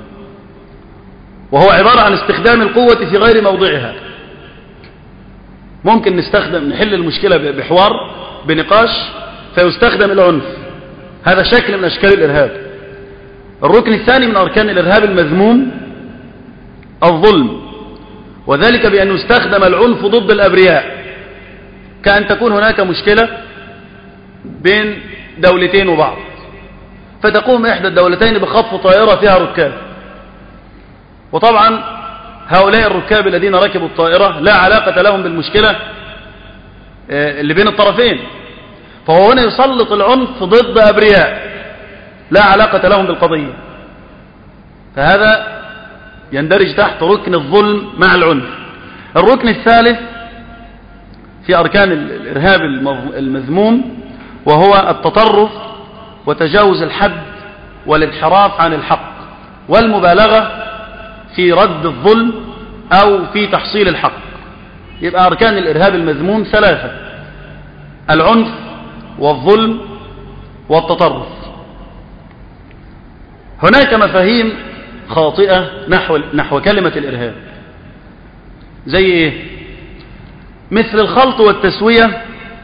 وهو عبارة عن استخدام القوة في غير موضعها. ممكن نستخدم نحل المشكلة بحوار بنقاش فيستخدم العنف، هذا شكل من أشكال الإرهاب. الركن الثاني من أركان الإرهاب المذموم الظلم، وذلك بأن يستخدم العنف ضد الأبرياء، كأن تكون هناك مشكلة بين دولتين وبعض، فتقوم إحدى الدولتين بخطف طائرة فيها ركاب، وطبعا هؤلاء الركاب الذين ركبوا الطائرة لا علاقة لهم بالمشكلة اللي بين الطرفين، فهو هنا يسلط العنف ضد أبرياء لا علاقة لهم بالقضية، فهذا يندرج تحت ركن الظلم مع العنف. الركن الثالث في أركان الإرهاب المذموم وهو التطرف وتجاوز الحد والانحراف عن الحق والمبالغة في رد الظلم أو في تحصيل الحق. يبقى أركان الإرهاب المذموم ثلاثة: العنف والظلم والتطرف. هناك مفاهيم خاطئة نحو, نحو كلمة الإرهاب، زي إيه؟ مثل الخلط والتسوية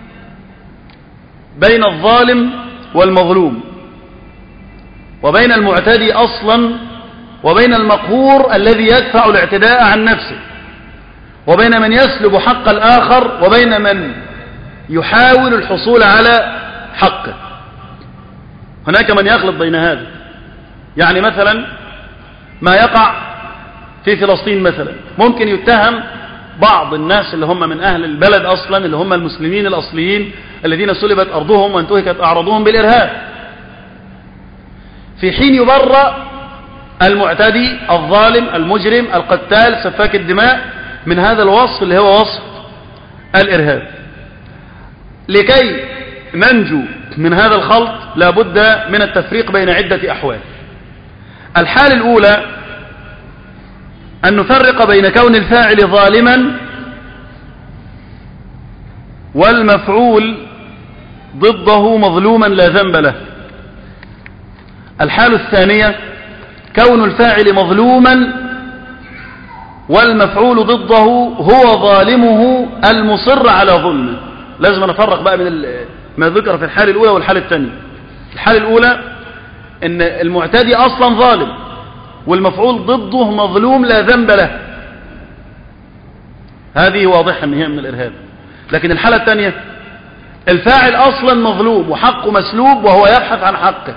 بين الظالم والمظلوم، وبين المعتدي أصلا، وبين المقهور الذي يدفع الاعتداء عن نفسه، وبين من يسلب حق الآخر، وبين من يحاول الحصول على حقه. هناك من يخلط بين هذا. يعني مثلا ما يقع في فلسطين مثلا، ممكن يتهم بعض الناس اللي هم من أهل البلد أصلا، اللي هم المسلمين الأصليين الذين سلبت أرضهم وانتهكت أعراضهم بالإرهاب، في حين يبرأ المعتدي الظالم المجرم القتال سفاك الدماء من هذا الوصف اللي هو وصف الإرهاب. لكي ننجو من هذا الخلط لا بد من التفريق بين عدة أحوال. الحالة الأولى أن نفرق بين كون الفاعل ظالما والمفعول ضده مظلوما لا ذنب له. الحالة الثانية كون الفاعل مظلوما والمفعول ضده هو ظالمه المصر على ظلمه. لازم نفرق بقى بين ما ذكر في الحالة الأولى والحالة الثانية. الحالة الأولى أن المعتدي أصلا ظالم والمفعول ضده مظلوم لا ذنب له، هذه واضحة أن هي من الإرهاب. لكن الحالة الثانية الفاعل أصلا مظلوم وحقه مسلوب وهو يبحث عن حقه،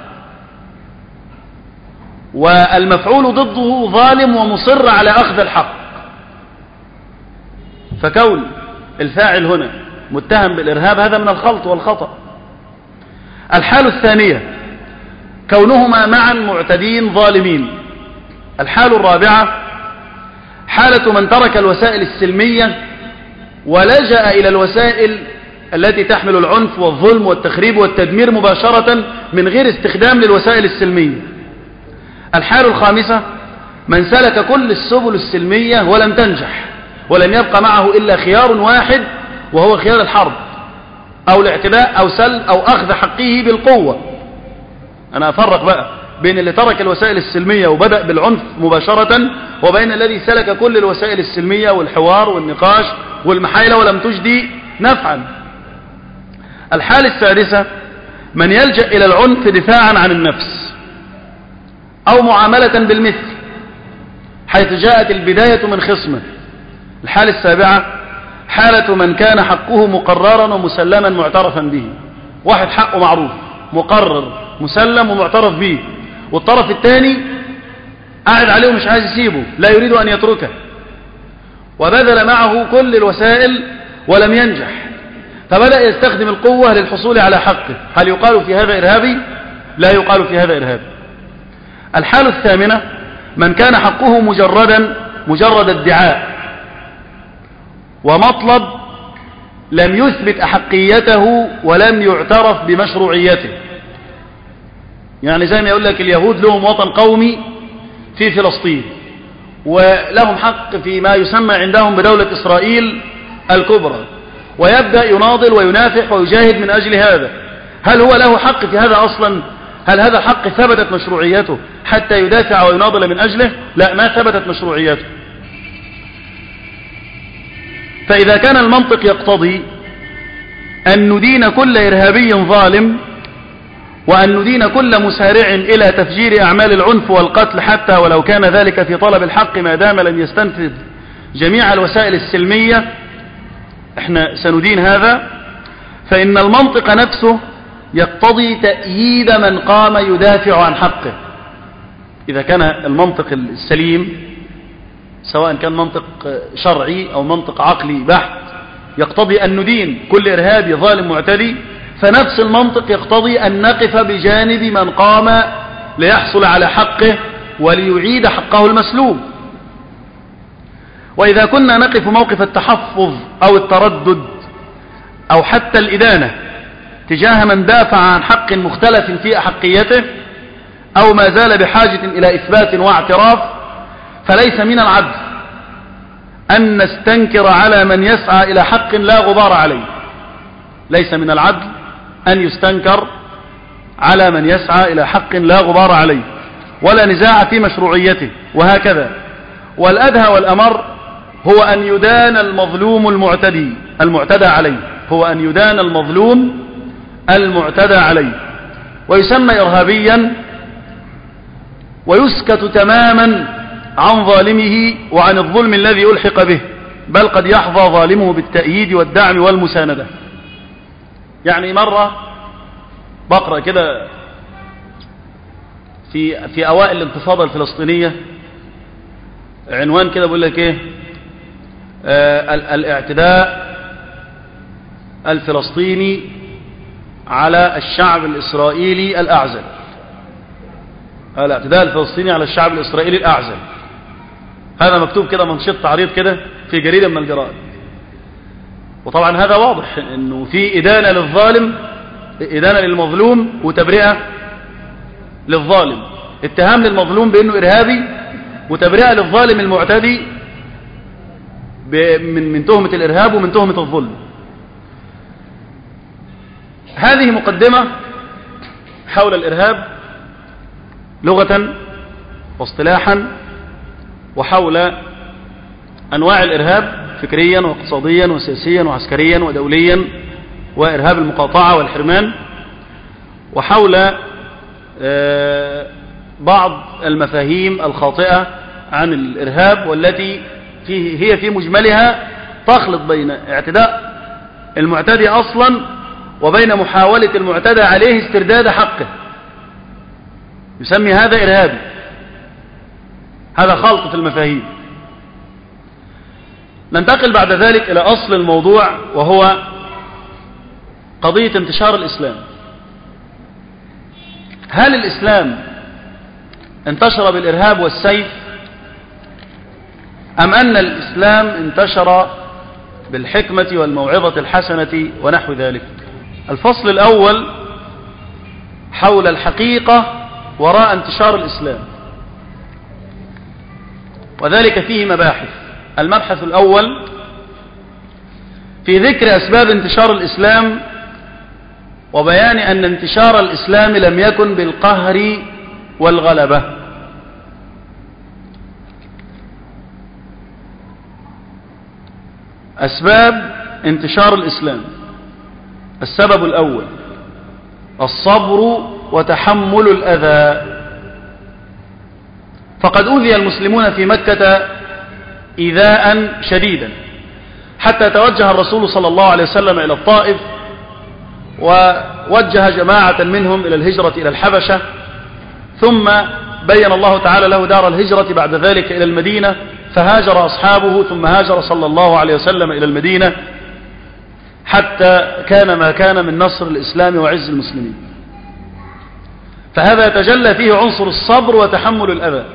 والمفعول ضده ظالم ومصر على أخذ الحق. فكون الفاعل هنا متهم بالإرهاب، هذا من الخلط والخطأ. الحالة الثانية كونهما معا معتدين ظالمين. الحالة الرابعة حالة من ترك الوسائل السلمية ولجأ إلى الوسائل التي تحمل العنف والظلم والتخريب والتدمير مباشرة من غير استخدام للوسائل السلمية. الحالة الخامسة من سلك كل السبل السلمية ولم تنجح، ولم يبقى معه إلا خيار واحد وهو خيار الحرب أو الاعتداء أو سلب أو أخذ حقه بالقوة. أنا أفرق بقى بين اللي ترك الوسائل السلمية وبدأ بالعنف مباشرة وبين الذي سلك كل الوسائل السلمية والحوار والنقاش والمحايلة ولم تجدي نفعا. الحالة السادسة من يلجأ إلى العنف دفاعا عن النفس أو معاملة بالمثل حيث جاءت البداية من خصمه. الحالة السابعة حالة من كان حقه مقررا ومسلما معترفا به. واحد حقه معروف مقرر مسلم ومعترف به، والطرف الثاني قاعد عليه ومش عايز يسيبه، لا يريد أن يتركه، وبذل معه كل الوسائل ولم ينجح، فبدأ يستخدم القوة للحصول على حقه. هل يقال في هذا إرهابي؟ لا يقال في هذا إرهابي. الحالة الثامنة من كان حقه مجردا مجرد ادعاء ومطلب لم يثبت أحقيته ولم يعترف بمشروعيته. يعني زي ما يقول لك اليهود لهم وطن قومي في فلسطين ولهم حق في ما يسمى عندهم بدولة إسرائيل الكبرى، ويبدأ يناضل وينافح ويجاهد من أجل هذا. هل هو له حق في هذا أصلا؟ هل هذا الحق ثبتت مشروعيته حتى يدافع ويناضل من أجله؟ لا، ما ثبتت مشروعيته. فإذا كان المنطق يقتضي أن ندين كل إرهابي ظالم وأن ندين كل مسارع إلى تفجير أعمال العنف والقتل حتى ولو كان ذلك في طلب الحق ما دام لم يستنفذ جميع الوسائل السلمية، احنا سندين هذا، فإن المنطق نفسه يقتضي تأييد من قام يدافع عن حقه. إذا كان المنطق السليم سواء كان منطق شرعي أو منطق عقلي بحت يقتضي أن ندين كل إرهابي ظالم معتدي، فنفس المنطق يقتضي أن نقف بجانب من قام ليحصل على حقه وليعيد حقه المسلوب. وإذا كنا نقف موقف التحفظ أو التردد أو حتى الإدانة تجاه من دافع عن حق مختلف في أحقيته أو ما زال بحاجة إلى إثبات واعتراف، فليس من العدل أن نستنكر على من يسعى إلى حق لا غبار عليه. ليس من العدل أن يستنكر على من يسعى إلى حق لا غبار عليه ولا نزاع في مشروعيته، وهكذا. والأدهى والأمر هو أن يدان المظلوم المعتدي المعتدى عليه، هو أن يدان المظلوم المعتدى عليه ويسمى إرهابيا ويسكت تماما عن ظالمه وعن الظلم الذي ألحق به، بل قد يحظى ظالمه بالتأييد والدعم والمساندة. يعني مرة بقرأ كده في في أوائل الانتفاضة الفلسطينية عنوان كده بيقول لك إيه؟ آه الاعتداء الفلسطيني على الشعب الإسرائيلي الأعزل. الاعتداء الفلسطيني على الشعب الإسرائيلي الأعزل، هذا مكتوب كده منشط تعريض كده في جريدة من الجرائد. وطبعا هذا واضح انه في إدانة للظالم، إدانة للمظلوم وتبرئة للظالم، اتهام للمظلوم بأنه إرهابي وتبرئة للظالم المعتدي من من تهمة الإرهاب ومن تهمة الظلم. هذه مقدمة حول الإرهاب لغة واصطلاحا وحول أنواع الإرهاب فكريا واقتصاديا وسياسيا وعسكريا ودوليا وإرهاب المقاطعة والحرمان، وحول بعض المفاهيم الخاطئة عن الإرهاب والتي فيه هي في مجملها تخلط بين اعتداء المعتدي أصلا وبين محاولة المعتدى عليه استرداد حقه، يسمي هذا إرهابي. هذا خلط في المفاهيم. ننتقل بعد ذلك إلى أصل الموضوع، وهو قضية انتشار الإسلام. هل الإسلام انتشر بالإرهاب والسيف، أم أن الإسلام انتشر بالحكمة والموعظة الحسنة ونحو ذلك؟ الفصل الأول حول الحقيقة وراء انتشار الإسلام، وذلك فيه مباحث. المبحث الأول في ذكر أسباب انتشار الإسلام وبيان أن انتشار الإسلام لم يكن بالقهر والغلبة. أسباب انتشار الإسلام: السبب الأول الصبر وتحمل الأذى. فقد أوذي المسلمون في مكة إيذاء شديدا حتى توجه الرسول صلى الله عليه وسلم إلى الطائف، ووجه جماعة منهم إلى الهجرة إلى الحبشة، ثم بين الله تعالى له دار الهجرة بعد ذلك إلى المدينة، فهاجر أصحابه، ثم هاجر صلى الله عليه وسلم إلى المدينة حتى كان ما كان من نصر الإسلام وعز المسلمين. فهذا يتجلى فيه عنصر الصبر وتحمل الأذى.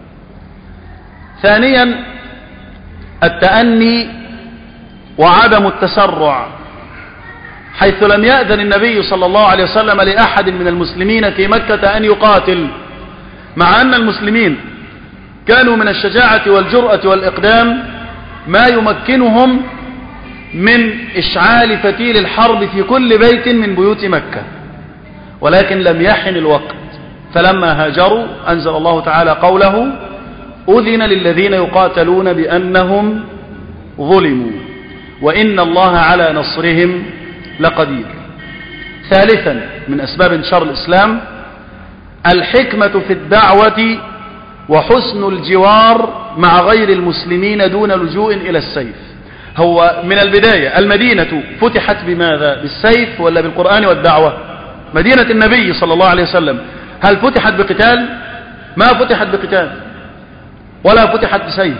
ثانيا التأني وعدم التسرع، حيث لم يأذن النبي صلى الله عليه وسلم لأحد من المسلمين في مكة أن يقاتل، مع أن المسلمين كانوا من الشجاعة والجرأة والإقدام ما يمكنهم من إشعال فتيل الحرب في كل بيت من بيوت مكة، ولكن لم يحن الوقت. فلما هاجروا أنزل الله تعالى قوله: أذن للذين يقاتلون بأنهم ظلموا وإن الله على نصرهم لقدير. ثالثا من أسباب انتشار الإسلام الحكمة في الدعوة وحسن الجوار مع غير المسلمين دون لجوء إلى السيف. هو من البداية المدينة فتحت بماذا؟ بالسيف ولا بالقرآن والدعوة؟ مدينة النبي صلى الله عليه وسلم هل فتحت بقتال؟ ما فتحت بقتال ولا فتحت بسيف.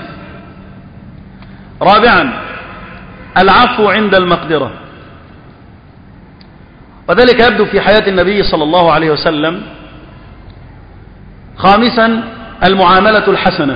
رابعا العفو عند المقدرة، وذلك يبدو في حياة النبي صلى الله عليه وسلم. خامسا المعاملة الحسنة،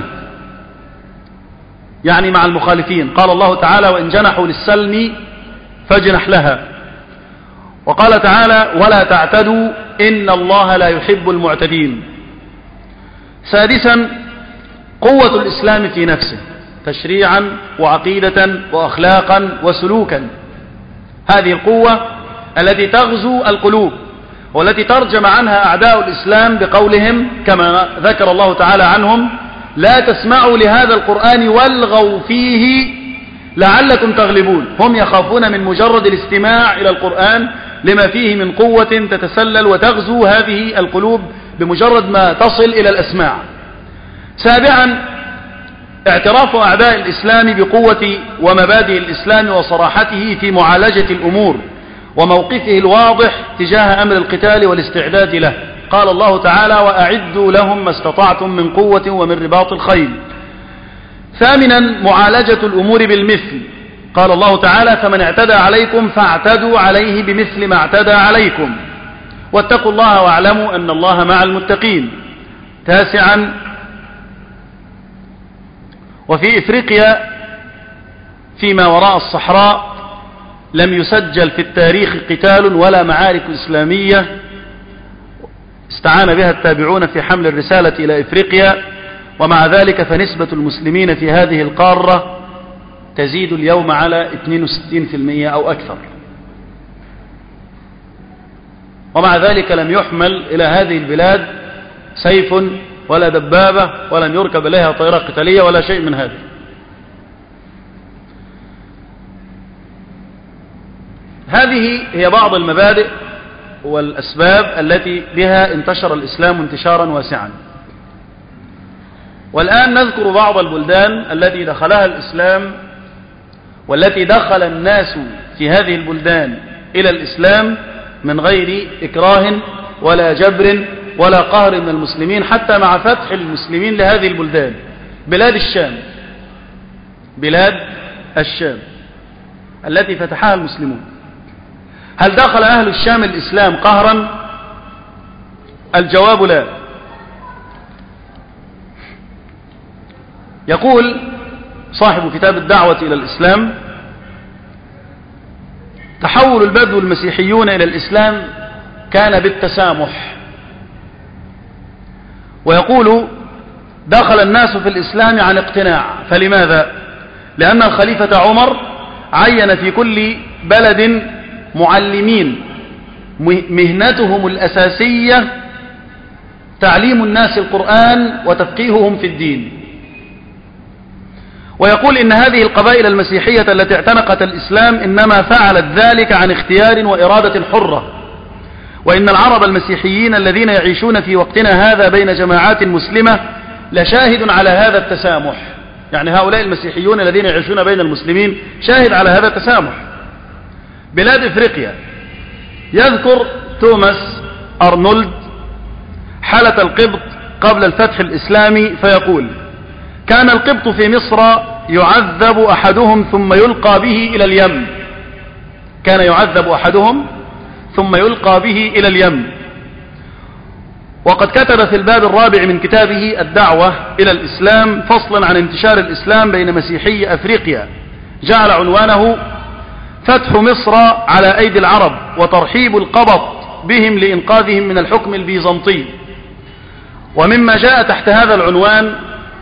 يعني مع المخالفين. قال الله تعالى: وإن جنحوا للسلم فاجنح لها. وقال تعالى: ولا تعتدوا إن الله لا يحب المعتدين. سادسا قوة الإسلام في نفسه، تشريعا وعقيدة وأخلاقا وسلوكا. هذه القوة التي تغزو القلوب والتي ترجم عنها أعداء الإسلام بقولهم كما ذكر الله تعالى عنهم: لا تسمعوا لهذا القرآن والغوا فيه لعلكم تغلبون. هم يخافون من مجرد الاستماع إلى القرآن لما فيه من قوة تتسلل وتغزو هذه القلوب بمجرد ما تصل إلى الأسماع. سابعا اعتراف أعداء الإسلام بقوة ومبادئ الإسلام وصراحته في معالجة الأمور وموقفه الواضح تجاه أمر القتال والاستعداد له. قال الله تعالى: وأعدوا لهم ما استطعتم من قوة ومن رباط الخيل. ثامنا معالجة الأمور بالمثل. قال الله تعالى: فمن اعتدى عليكم فاعتدوا عليه بمثل ما اعتدى عليكم واتقوا الله واعلموا أن الله مع المتقين. تاسعا وفي إفريقيا فيما وراء الصحراء لم يسجل في التاريخ قتال ولا معارك إسلامية استعان بها التابعون في حمل الرسالة إلى إفريقيا، ومع ذلك فنسبة المسلمين في هذه القارة تزيد اليوم على اثنين وستين بالمئة أو أكثر، ومع ذلك لم يحمل إلى هذه البلاد سيف ولا دبابة ولم يركب إليها طائرة قتالية ولا شيء من هذا. هذه هي بعض المبادئ والأسباب التي بها انتشر الإسلام انتشارا واسعا. والآن نذكر بعض البلدان التي دخلها الإسلام والتي دخل الناس في هذه البلدان إلى الإسلام من غير إكراه ولا جبر ولا قهر من المسلمين، حتى مع فتح المسلمين لهذه البلدان. بلاد الشام، بلاد الشام التي فتحها المسلمون. هل دخل أهل الشام الإسلام قهرا؟ الجواب لا. يقول صاحب كتاب الدعوة إلى الإسلام: تحول البدو المسيحيون إلى الإسلام كان بالتسامح. ويقول: دخل الناس في الإسلام عن اقتناع. فلماذا؟ لأن الخليفة عمر عين في كل بلد معلمين مهنتهم الأساسية تعليم الناس القرآن وتفقيههم في الدين. ويقول إن هذه القبائل المسيحية التي اعتنقت الإسلام إنما فعلت ذلك عن اختيار وإرادة حرة، وإن العرب المسيحيين الذين يعيشون في وقتنا هذا بين جماعات مسلمة لشاهد على هذا التسامح. يعني هؤلاء المسيحيون الذين يعيشون بين المسلمين شاهد على هذا التسامح. بلاد إفريقيا، يذكر توماس أرنولد حالة القبط قبل الفتح الإسلامي فيقول: كان القبط في مصر يعذب أحدهم ثم يلقى به إلى اليم. كان يعذب أحدهم ثم يلقى به إلى اليم. وقد كتب في الباب الرابع من كتابه الدعوة إلى الإسلام فصلا عن انتشار الإسلام بين مسيحي أفريقيا، جعل عنوانه: فتح مصر على أيدي العرب وترحيب القبط بهم لإنقاذهم من الحكم البيزنطي. ومما جاء تحت هذا العنوان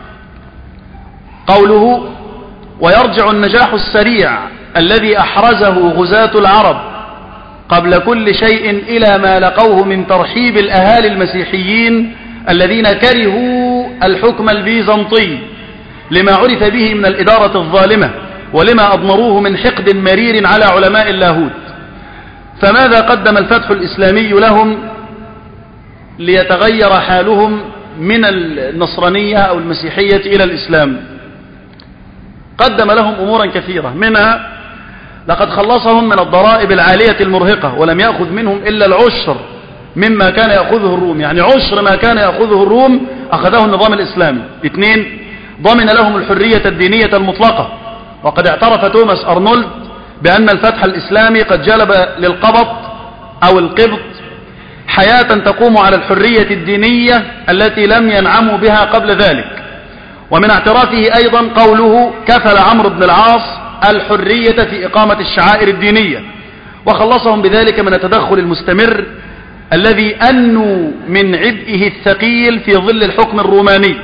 قوله: ويرجع النجاح السريع الذي أحرزه غزاة العرب قبل كل شيء إلى ما لقوه من ترحيب الأهالي المسيحيين الذين كرهوا الحكم البيزنطي لما عرف به من الإدارة الظالمة ولما أضمروه من حقد مرير على علماء اللاهوت. فماذا قدم الفتح الإسلامي لهم ليتغير حالهم من النصرانية أو المسيحية إلى الإسلام؟ قدم لهم أمورا كثيرة، منها لقد خلصهم من الضرائب العالية المرهقة ولم يأخذ منهم إلا العشر مما كان يأخذه الروم. يعني عشر ما كان يأخذه الروم أخذه النظام الإسلامي. اثنين، ضمن لهم الحرية الدينية المطلقة. وقد اعترف توماس أرنولد بأن الفتح الإسلامي قد جلب للقبط أو القبط حياة تقوم على الحرية الدينية التي لم ينعموا بها قبل ذلك. ومن اعترافه أيضا قوله: كفل عمرو بن العاص الحرية في إقامة الشعائر الدينية، وخلصهم بذلك من التدخل المستمر الذي أنوا من عبئه الثقيل في ظل الحكم الروماني،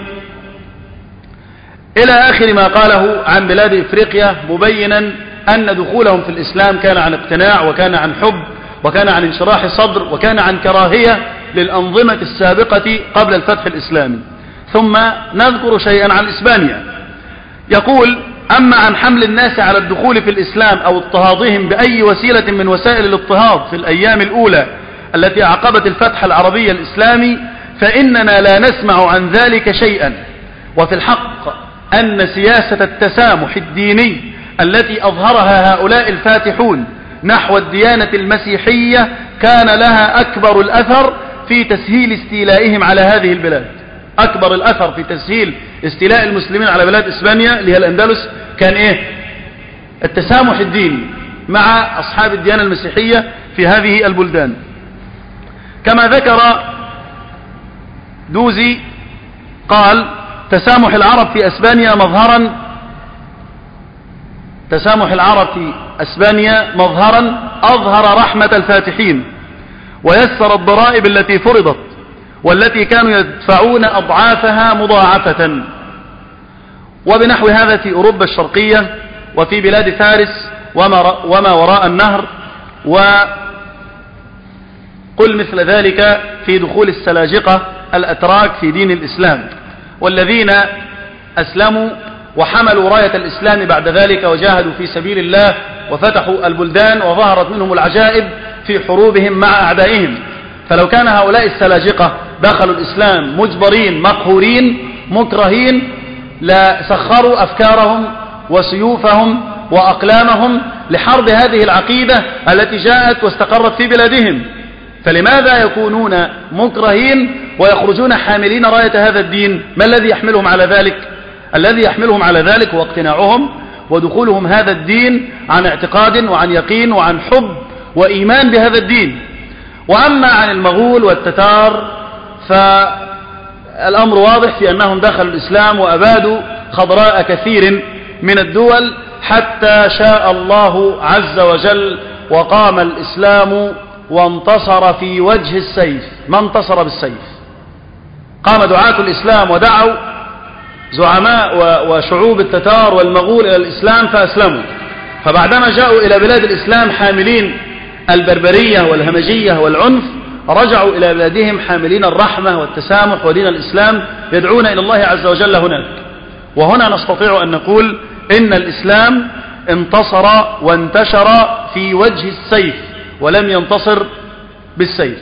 إلى آخر ما قاله عن بلاد إفريقيا، مبينا أن دخولهم في الإسلام كان عن اقتناع وكان عن حب وكان عن انشراح صدر وكان عن كراهية للأنظمة السابقة قبل الفتح الإسلامي. ثم نذكر شيئا عن إسبانيا. يقول: أما عن حمل الناس على الدخول في الإسلام أو اضطهادهم بأي وسيلة من وسائل الاضطهاد في الأيام الأولى التي أعقبت الفتح العربي الإسلامي فإننا لا نسمع عن ذلك شيئا. وفي الحق أن سياسة التسامح الديني التي أظهرها هؤلاء الفاتحون نحو الديانة المسيحية كان لها أكبر الأثر في تسهيل استيلائهم على هذه البلاد. أكبر الأثر في تسهيل استيلاء المسلمين على بلاد إسبانيا اللي هي الأندلس كان إيه؟ التسامح الديني مع أصحاب الديانة المسيحية في هذه البلدان. كما ذكر دوزي قال: تسامح العرب في أسبانيا مظهرا تسامح العرب في أسبانيا مظهرا أظهر رحمة الفاتحين ويسر الضرائب التي فرضت والتي كانوا يدفعون أضعافها مضاعفة. وبنحو هذا في أوروبا الشرقية وفي بلاد فارس وما وراء النهر، وقل مثل ذلك في دخول السلاجقة الأتراك في دين الإسلام، والذين أسلموا وحملوا راية الإسلام بعد ذلك وجاهدوا في سبيل الله وفتحوا البلدان وظهرت منهم العجائب في حروبهم مع أعدائهم. فلو كان هؤلاء السلاجقة دخلوا الإسلام مجبرين مقهورين مكرهين لسخروا أفكارهم وسيوفهم وأقلامهم لحرب هذه العقيدة التي جاءت واستقرت في بلادهم. فلماذا يكونون مكرهين ويخرجون حاملين راية هذا الدين؟ ما الذي يحملهم على ذلك؟ الذي يحملهم على ذلك هو اقتناعهم ودخولهم هذا الدين عن اعتقاد وعن يقين وعن حب وإيمان بهذا الدين. وأما عن المغول والتتار فالأمر واضح في أنهم دخلوا الإسلام وأبادوا خضراء كثير من الدول حتى شاء الله عز وجل وقام الإسلام وانتصر في وجه السيف. ما انتصر بالسيف، قام دعاة الإسلام ودعوا زعماء وشعوب التتار والمغول إلى الإسلام فأسلموا، فبعدما جاءوا إلى بلاد الإسلام حاملين البربرية والهمجية والعنف رجعوا إلى بلادهم حاملين الرحمة والتسامح ودين الإسلام يدعون إلى الله عز وجل هناك. وهنا نستطيع أن نقول إن الإسلام انتصر وانتشر في وجه السيف ولم ينتصر بالسيف.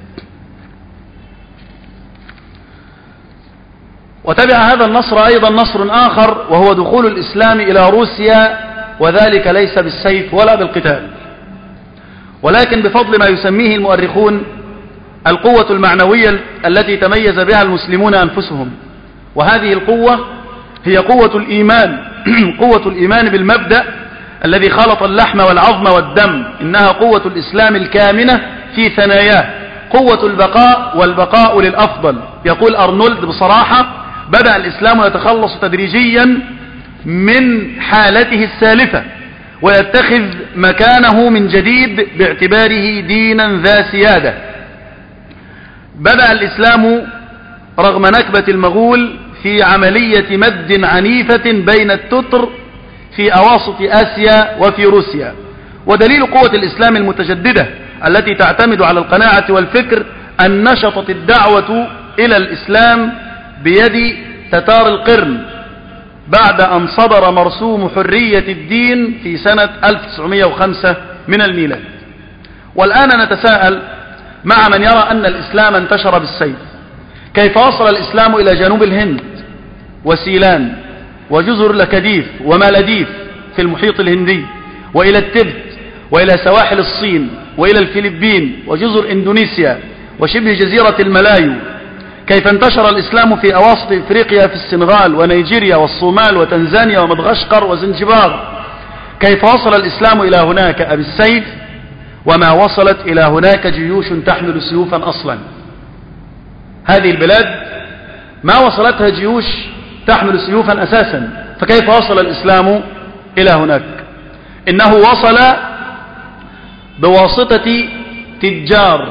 وتبع هذا النصر أيضا نصر آخر وهو دخول الإسلام إلى روسيا، وذلك ليس بالسيف ولا بالقتال، ولكن بفضل ما يسميه المؤرخون القوة المعنوية التي تميز بها المسلمون أنفسهم. وهذه القوة هي قوة الإيمان قوة الإيمان بالمبدأ الذي خلط اللحم والعظم والدم. إنها قوة الإسلام الكامنة في ثناياه، قوة البقاء والبقاء للأفضل. يقول أرنولد بصراحة: بدأ الإسلام يتخلص تدريجيا من حالته السالفة ويتخذ مكانه من جديد باعتباره دينا ذا سيادة. بدأ الإسلام رغم نكبة المغول في عملية مد عنيفة بين التتر في أواسط آسيا وفي روسيا. ودليل قوة الإسلام المتجددة التي تعتمد على القناعة والفكر أن نشطت الدعوة إلى الإسلام بيد تتار القرن بعد أن صدر مرسوم حرية الدين في سنة ألف وتسعمائة وخمسة من الميلاد. والآن نتساءل مع من يرى أن الإسلام انتشر بالسيف: كيف وصل الإسلام إلى جنوب الهند وسيلان وجزر لكديف ومالديف في المحيط الهندي، وإلى التبت، وإلى سواحل الصين، وإلى الفلبين وجزر إندونيسيا وشبه جزيرة الملايو؟ كيف انتشر الإسلام في أواسط إفريقيا في السنغال ونيجيريا والصومال وتنزانيا ومدغشقر وزنجبار؟ كيف وصل الإسلام إلى هناك بالسيف وما وصلت إلى هناك جيوش تحمل سيوفا أصلا؟ هذه البلاد ما وصلتها جيوش تحمل سيوفا أساسا، فكيف وصل الإسلام إلى هناك؟ إنه وصل بواسطة تجار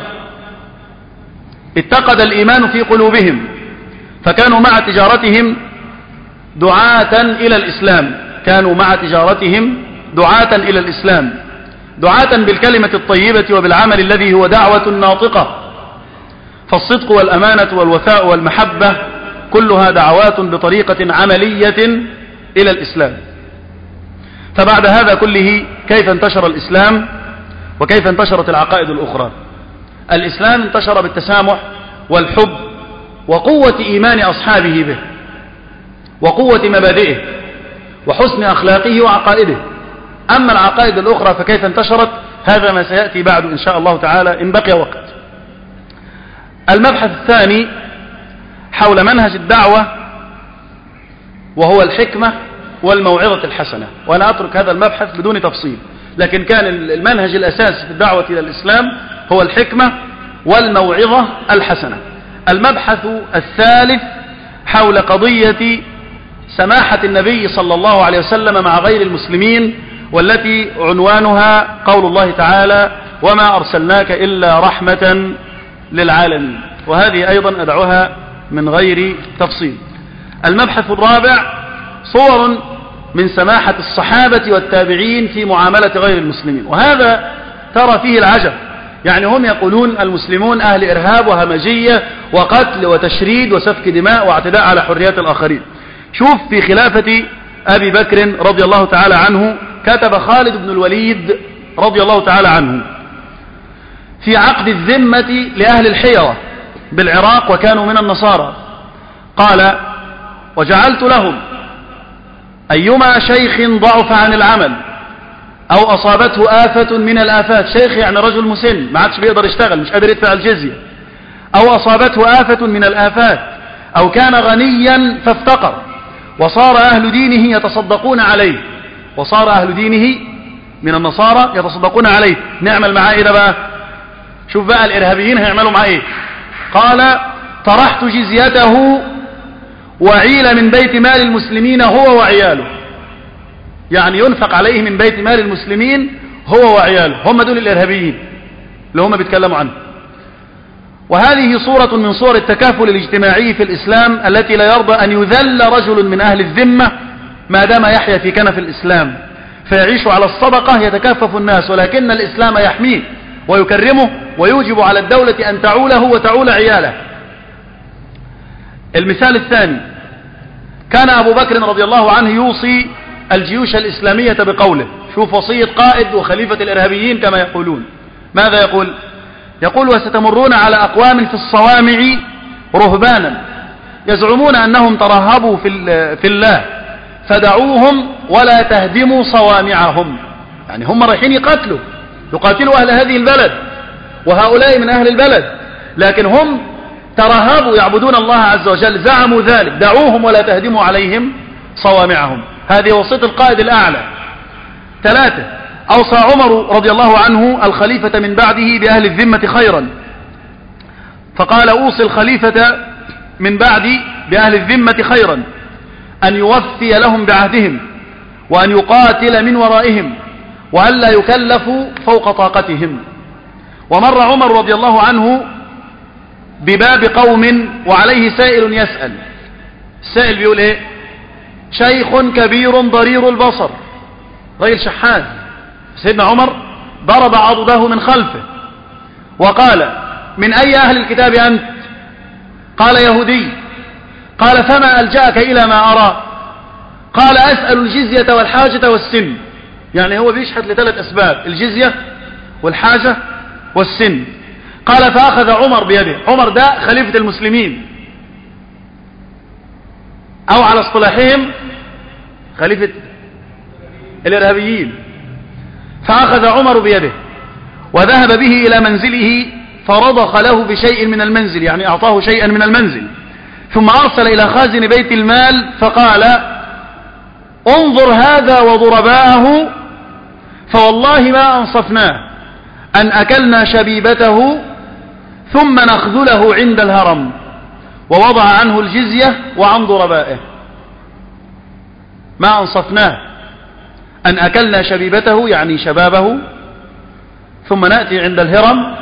اتقد الإيمان في قلوبهم، فكانوا مع تجارتهم دعاة إلى الإسلام كانوا مع تجارتهم دعاة إلى الإسلام، دعاة بالكلمة الطيبة وبالعمل الذي هو دعوة ناطقة. فالصدق والأمانة والوفاء والمحبة كلها دعوات بطريقة عملية إلى الإسلام. فبعد هذا كله كيف انتشر الإسلام وكيف انتشرت العقائد الأخرى؟ الإسلام انتشر بالتسامح والحب وقوة إيمان أصحابه به وقوة مبادئه وحسن أخلاقه وعقائده. أما العقائد الأخرى فكيف انتشرت؟ هذا ما سيأتي بعد إن شاء الله تعالى إن بقي وقت. المبحث الثاني حول منهج الدعوة وهو الحكمة والموعظة الحسنة، وأنا أترك هذا المبحث بدون تفصيل، لكن كان المنهج الأساسي في الدعوة إلى الإسلام هو الحكمة والموعظة الحسنة. المبحث الثالث حول قضية سماحة النبي صلى الله عليه وسلم مع غير المسلمين، والتي عنوانها قول الله تعالى: وما أرسلناك إلا رحمة للعالمين، وهذه أيضا أدعوها من غير تفصيل. المبحث الرابع صور من سماحة الصحابة والتابعين في معاملة غير المسلمين، وهذا ترى فيه العجب. يعني هم يقولون المسلمون أهل إرهاب وهمجية وقتل وتشريد وسفك دماء واعتداء على حريات الآخرين. شوف في خلافة أبي بكر رضي الله تعالى عنه كتب خالد بن الوليد رضي الله تعالى عنه في عقد الذمة لأهل الحيرة بالعراق وكانوا من النصارى، قال: وجعلت لهم أيما شيخ ضعف عن العمل أو أصابته آفة من الآفات، شيخ يعني رجل مسن ما عادش بيقدر يشتغل مش قادر يدفع الجزية، أو أصابته آفة من الآفات، أو كان غنيا فافتقر وصار أهل دينه يتصدقون عليه وصار أهل دينه من النصارى يتصدقون عليه، نعمل معاه ايه ده بقى؟ شوف بقى الارهابيين هيعملوا معاه ايه. قال طرحت جزيته وعيل من بيت مال المسلمين هو وعياله، يعني ينفق عليه من بيت مال المسلمين هو وعياله، هم دول الارهابيين اللي هم بيتكلموا عنه. وهذه صورة من صور التكافل الاجتماعي في الإسلام التي لا يرضى أن يذل رجل من أهل الذمة ما دام يحيا في كنف الإسلام فيعيش على الصدقة يتكافف الناس، ولكن الإسلام يحميه ويكرمه ويوجب على الدولة أن تعوله وتعول عياله. المثال الثاني، كان أبو بكر رضي الله عنه يوصي الجيوش الإسلامية بقوله، شوف وصية قائد وخليفة الإرهابيين كما يقولون، ماذا يقول؟ يقول وستمرون على أقوام في الصوامع رهبانا يزعمون أنهم ترهبوا في الله فدعوهم ولا تهدموا صوامعهم، يعني هم رايحين يقاتلوا يقاتلوا أهل هذه البلد وهؤلاء من أهل البلد، لكن هم ترهبوا يعبدون الله عز وجل، زعموا ذلك، دعوهم ولا تهدموا عليهم صوامعهم. هذه وصية القائد الأعلى. ثلاثة، أوصى عمر رضي الله عنه الخليفة من بعده بأهل الذمة خيرا، فقال أوصي الخليفة من بعدي بأهل الذمة خيرا أن يوفي لهم بعهدهم وأن يقاتل من ورائهم وألا يكلفوا فوق طاقتهم. ومر عمر رضي الله عنه بباب قوم وعليه سائل يسأل، السائل بيقول ايه؟ شيخ كبير ضرير البصر، رجل شحات. سيدنا عمر ضرب عضده من خلفه وقال من أي أهل الكتاب أنت؟ قال يهودي. قال فما ألجأك إلى ما أرى؟ قال أسأل الجزية والحاجة والسن، يعني هو بيشحت لثلاث أسباب، الجزية والحاجة والسن. قال فأخذ عمر بيده، عمر ده خليفة المسلمين أو على اصطلاحهم خليفة الإرهابيين. فأخذ عمر بيده وذهب به إلى منزله فرضخ له بشيء من المنزل، يعني أعطاه شيئا من المنزل، ثم أرسل إلى خازن بيت المال فقال انظر هذا وضرباءه فوالله ما أنصفناه أن أكلنا شبيبته ثم نخذله عند الهرم، ووضع عنه الجزية وعن ضربائه. ما أنصفناه أن أكلنا شبيبته يعني شبابه ثم نأتي عند الهرم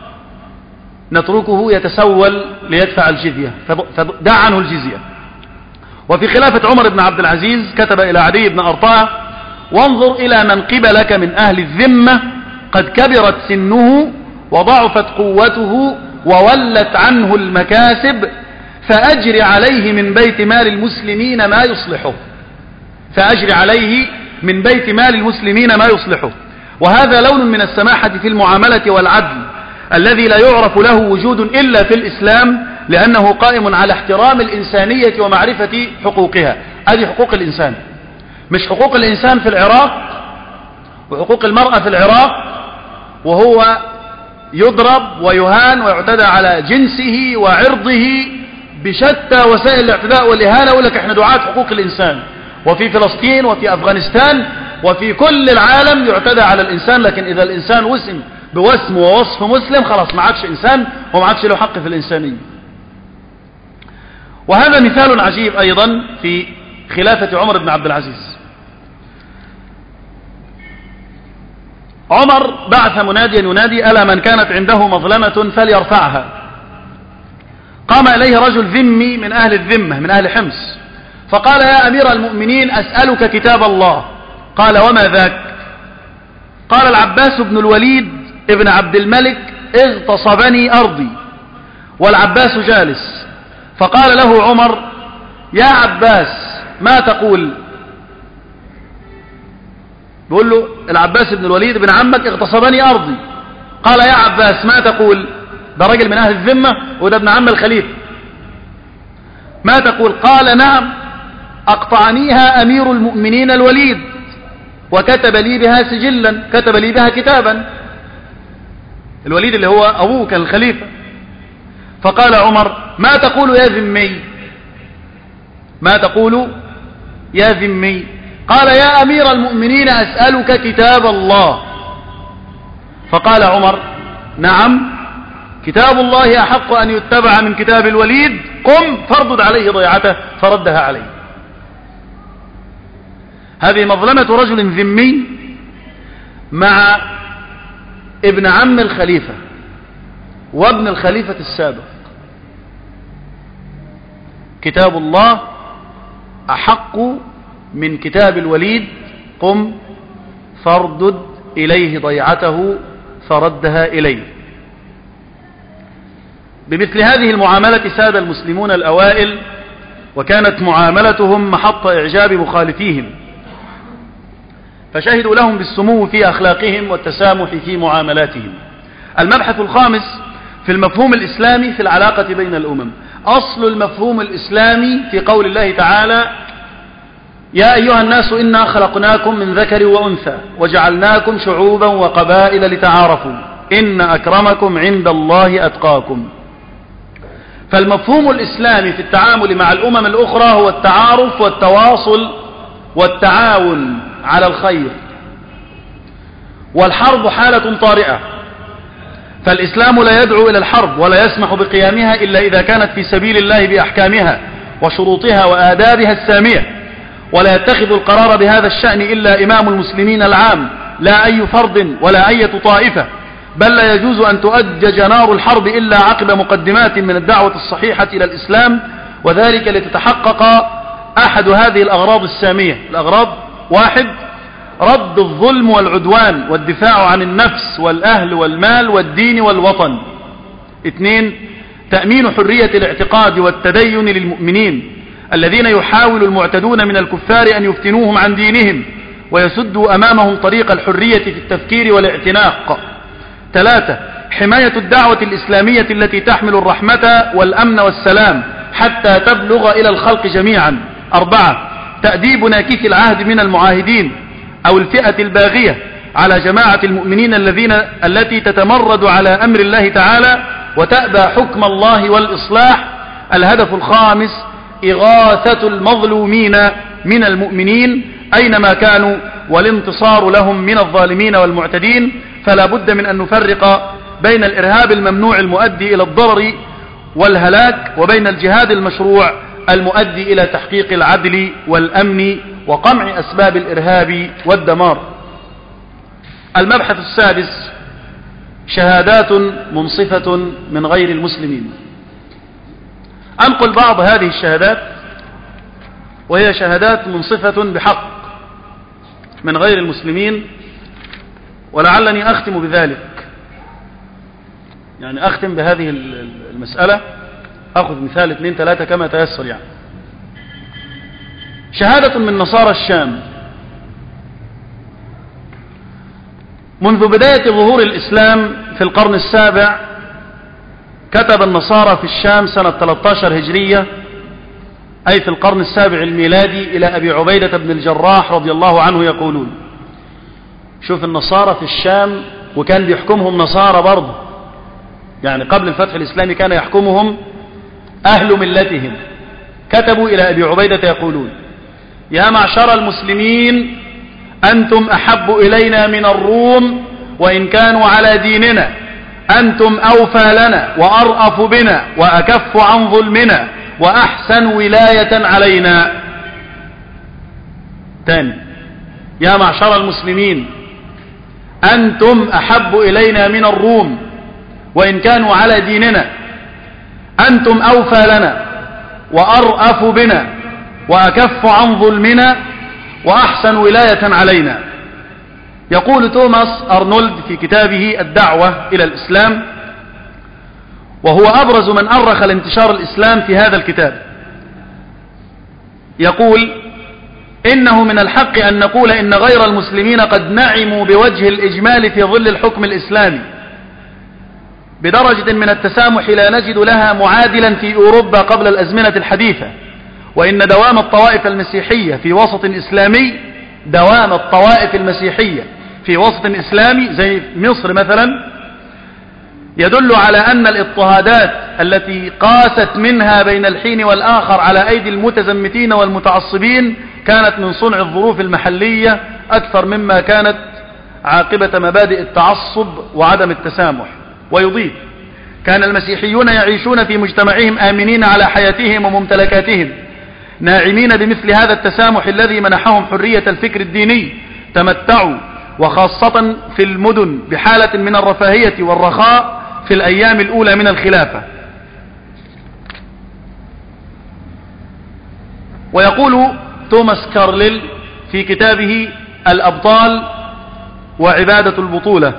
نتركه يتسول ليدفع الجزية، فدع عنه الجزية. وفي خلافة عمر بن عبد العزيز كتب إلى عدي بن أرطاة وانظر إلى من قبلك من أهل الذمة قد كبرت سنه وضعفت قوته وولت عنه المكاسب فأجر عليه من بيت مال المسلمين ما يصلحه، فأجر عليه من بيت مال المسلمين ما يصلحه. وهذا لون من السماحة في المعاملة والعدل الذي لا يعرف له وجود إلا في الإسلام، لأنه قائم على احترام الإنسانية ومعرفة حقوقها. هذه حقوق الإنسان، مش حقوق الإنسان في العراق وحقوق المرأة في العراق وهو يضرب ويهان ويعتدى على جنسه وعرضه بشتى وسائل الاعتداء والإهانة، يقول لك احنا دعاة حقوق الإنسان. وفي فلسطين وفي أفغانستان وفي كل العالم يعتدى على الإنسان، لكن إذا الإنسان وسم بوسم ووصف مسلم خلاص ما عادش إنسان وما عادش له حق في الإنسانية. وهذا مثال عجيب أيضا في خلافة عمر بن عبد العزيز. عمر بعث مناديا ينادي ألا من كانت عنده مظلمة فليرفعها. قام إليه رجل ذمي من أهل الذمة من أهل حمص فقال يا أمير المؤمنين أسألك كتاب الله. قال وما ذاك؟ قال العباس بن الوليد ابن عبد الملك اغتصبني أرضي والعباس جالس. فقال له عمر يا عباس ما تقول؟ بيقول له العباس بن الوليد ابن عمك اغتصبني أرضي. قال يا عباس ما تقول؟ ده رجل من أهل الذمة وده ابن عم الخليفة. ما تقول؟ قال نعم أقطعنيها أمير المؤمنين الوليد وكتب لي بها سجلا، كتب لي بها كتابا. الوليد اللي هو أبوه كان الخليفة. فقال عمر ما تقول يا ذمي؟ ما تقول يا ذمي؟ قال يا أمير المؤمنين أسألك كتاب الله. فقال عمر نعم كتاب الله أحق أن يتبع من كتاب الوليد، قم فاردد عليه ضيعته، فردها عليه. هذه مظلمة رجل ذمي مع ابن عم الخليفة وابن الخليفة السابق. كتاب الله أحق من كتاب الوليد، قم فاردد إليه ضيعته، فردها إليه. بمثل هذه المعاملة ساد المسلمون الأوائل، وكانت معاملتهم محط إعجاب مخالفيهم، فشهدوا لهم بالسمو في أخلاقهم والتسامح في معاملاتهم. المبحث الخامس في المفهوم الإسلامي في العلاقة بين الأمم. أصل المفهوم الإسلامي في قول الله تعالى يا أيها الناس إنا خلقناكم من ذكر وأنثى وجعلناكم شعوبا وقبائل لتعارفوا إن أكرمكم عند الله أتقاكم. فالمفهوم الإسلامي في التعامل مع الأمم الأخرى هو التعارف والتواصل والتعاون على الخير. والحرب حالة طارئة، فالإسلام لا يدعو إلى الحرب ولا يسمح بقيامها إلا إذا كانت في سبيل الله بأحكامها وشروطها وآدابها السامية، ولا يتخذ القرار بهذا الشأن إلا إمام المسلمين العام، لا أي فرد ولا أي طائفة، بل لا يجوز أن تؤجج نار الحرب إلا عقب مقدمات من الدعوة الصحيحة إلى الإسلام، وذلك لتتحقق أحد هذه الأغراض السامية. الأغراض: واحد، رد الظلم والعدوان والدفاع عن النفس والأهل والمال والدين والوطن. اثنين، تأمين حرية الاعتقاد والتدين للمؤمنين الذين يحاول المعتدون من الكفار أن يفتنوهم عن دينهم ويسدوا أمامهم طريق الحرية في التفكير والاعتناق. ثلاثة، حماية الدعوة الإسلامية التي تحمل الرحمة والأمن والسلام حتى تبلغ إلى الخلق جميعا. أربعة، تأديب ناكث العهد من المعاهدين أو الفئة الباغية على جماعة المؤمنين الذين التي تتمرد على أمر الله تعالى وتأبى حكم الله والإصلاح. الهدف الخامس، إغاثة المظلومين من المؤمنين أينما كانوا والانتصار لهم من الظالمين والمعتدين. فلا بد من أن نفرق بين الإرهاب الممنوع المؤدي إلى الضرر والهلاك وبين الجهاد المشروع المؤدي إلى تحقيق العدل والأمن وقمع أسباب الإرهاب والدمار. المبحث السادس، شهادات منصفة من غير المسلمين. أنقل بعض هذه الشهادات، وهي شهادات منصفة بحق من غير المسلمين، ولعلني أختم بذلك، يعني أختم بهذه المسألة، أخذ مثال اثنين ثلاثة كما تيسر. يعني شهادة من نصارى الشام. منذ بداية ظهور الإسلام في القرن السابع كتب النصارى في الشام سنة ثلاثة عشر هجرية، أي في القرن السابع الميلادي، إلى أبي عبيدة بن الجراح رضي الله عنه يقولون. شوف النصارى في الشام، وكان بيحكمهم نصارى برضه، يعني قبل الفتح الإسلامي كان يحكمهم أهل ملتهم. كتبوا إلى أبي عبيدة يقولون: يا معشر المسلمين، أنتم أحب إلينا من الروم وإن كانوا على ديننا، أنتم أوفى لنا وأرأف بنا وأكف عن ظلمنا وأحسن ولاية علينا. تاني: يا معشر المسلمين، أنتم أحب إلينا من الروم وإن كانوا على ديننا، أنتم أوفى لنا وأرأف بنا وأكف عن ظلمنا وأحسن ولاية علينا. يقول توماس أرنولد في كتابه الدعوة إلى الإسلام، وهو أبرز من أرخ لانتشار الإسلام في هذا الكتاب، يقول: إنه من الحق أن نقول إن غير المسلمين قد نعموا بوجه الإجمال في ظل الحكم الإسلامي بدرجة من التسامح لا نجد لها معادلا في أوروبا قبل الأزمنة الحديثة، وإن دوام الطوائف المسيحية في وسط إسلامي دوام الطوائف المسيحية في وسط إسلامي زي مصر مثلا يدل على أن الاضطهادات التي قاست منها بين الحين والآخر على أيدي المتزمتين والمتعصبين كانت من صنع الظروف المحلية أكثر مما كانت عاقبة مبادئ التعصب وعدم التسامح. ويضيف: كان المسيحيون يعيشون في مجتمعهم آمنين على حياتهم وممتلكاتهم، ناعمين بمثل هذا التسامح الذي منحهم حرية الفكر الديني. تمتعوا وخاصة في المدن بحالة من الرفاهية والرخاء في الأيام الأولى من الخلافة. ويقول توماس كارليل في كتابه الأبطال وعبادة البطولة،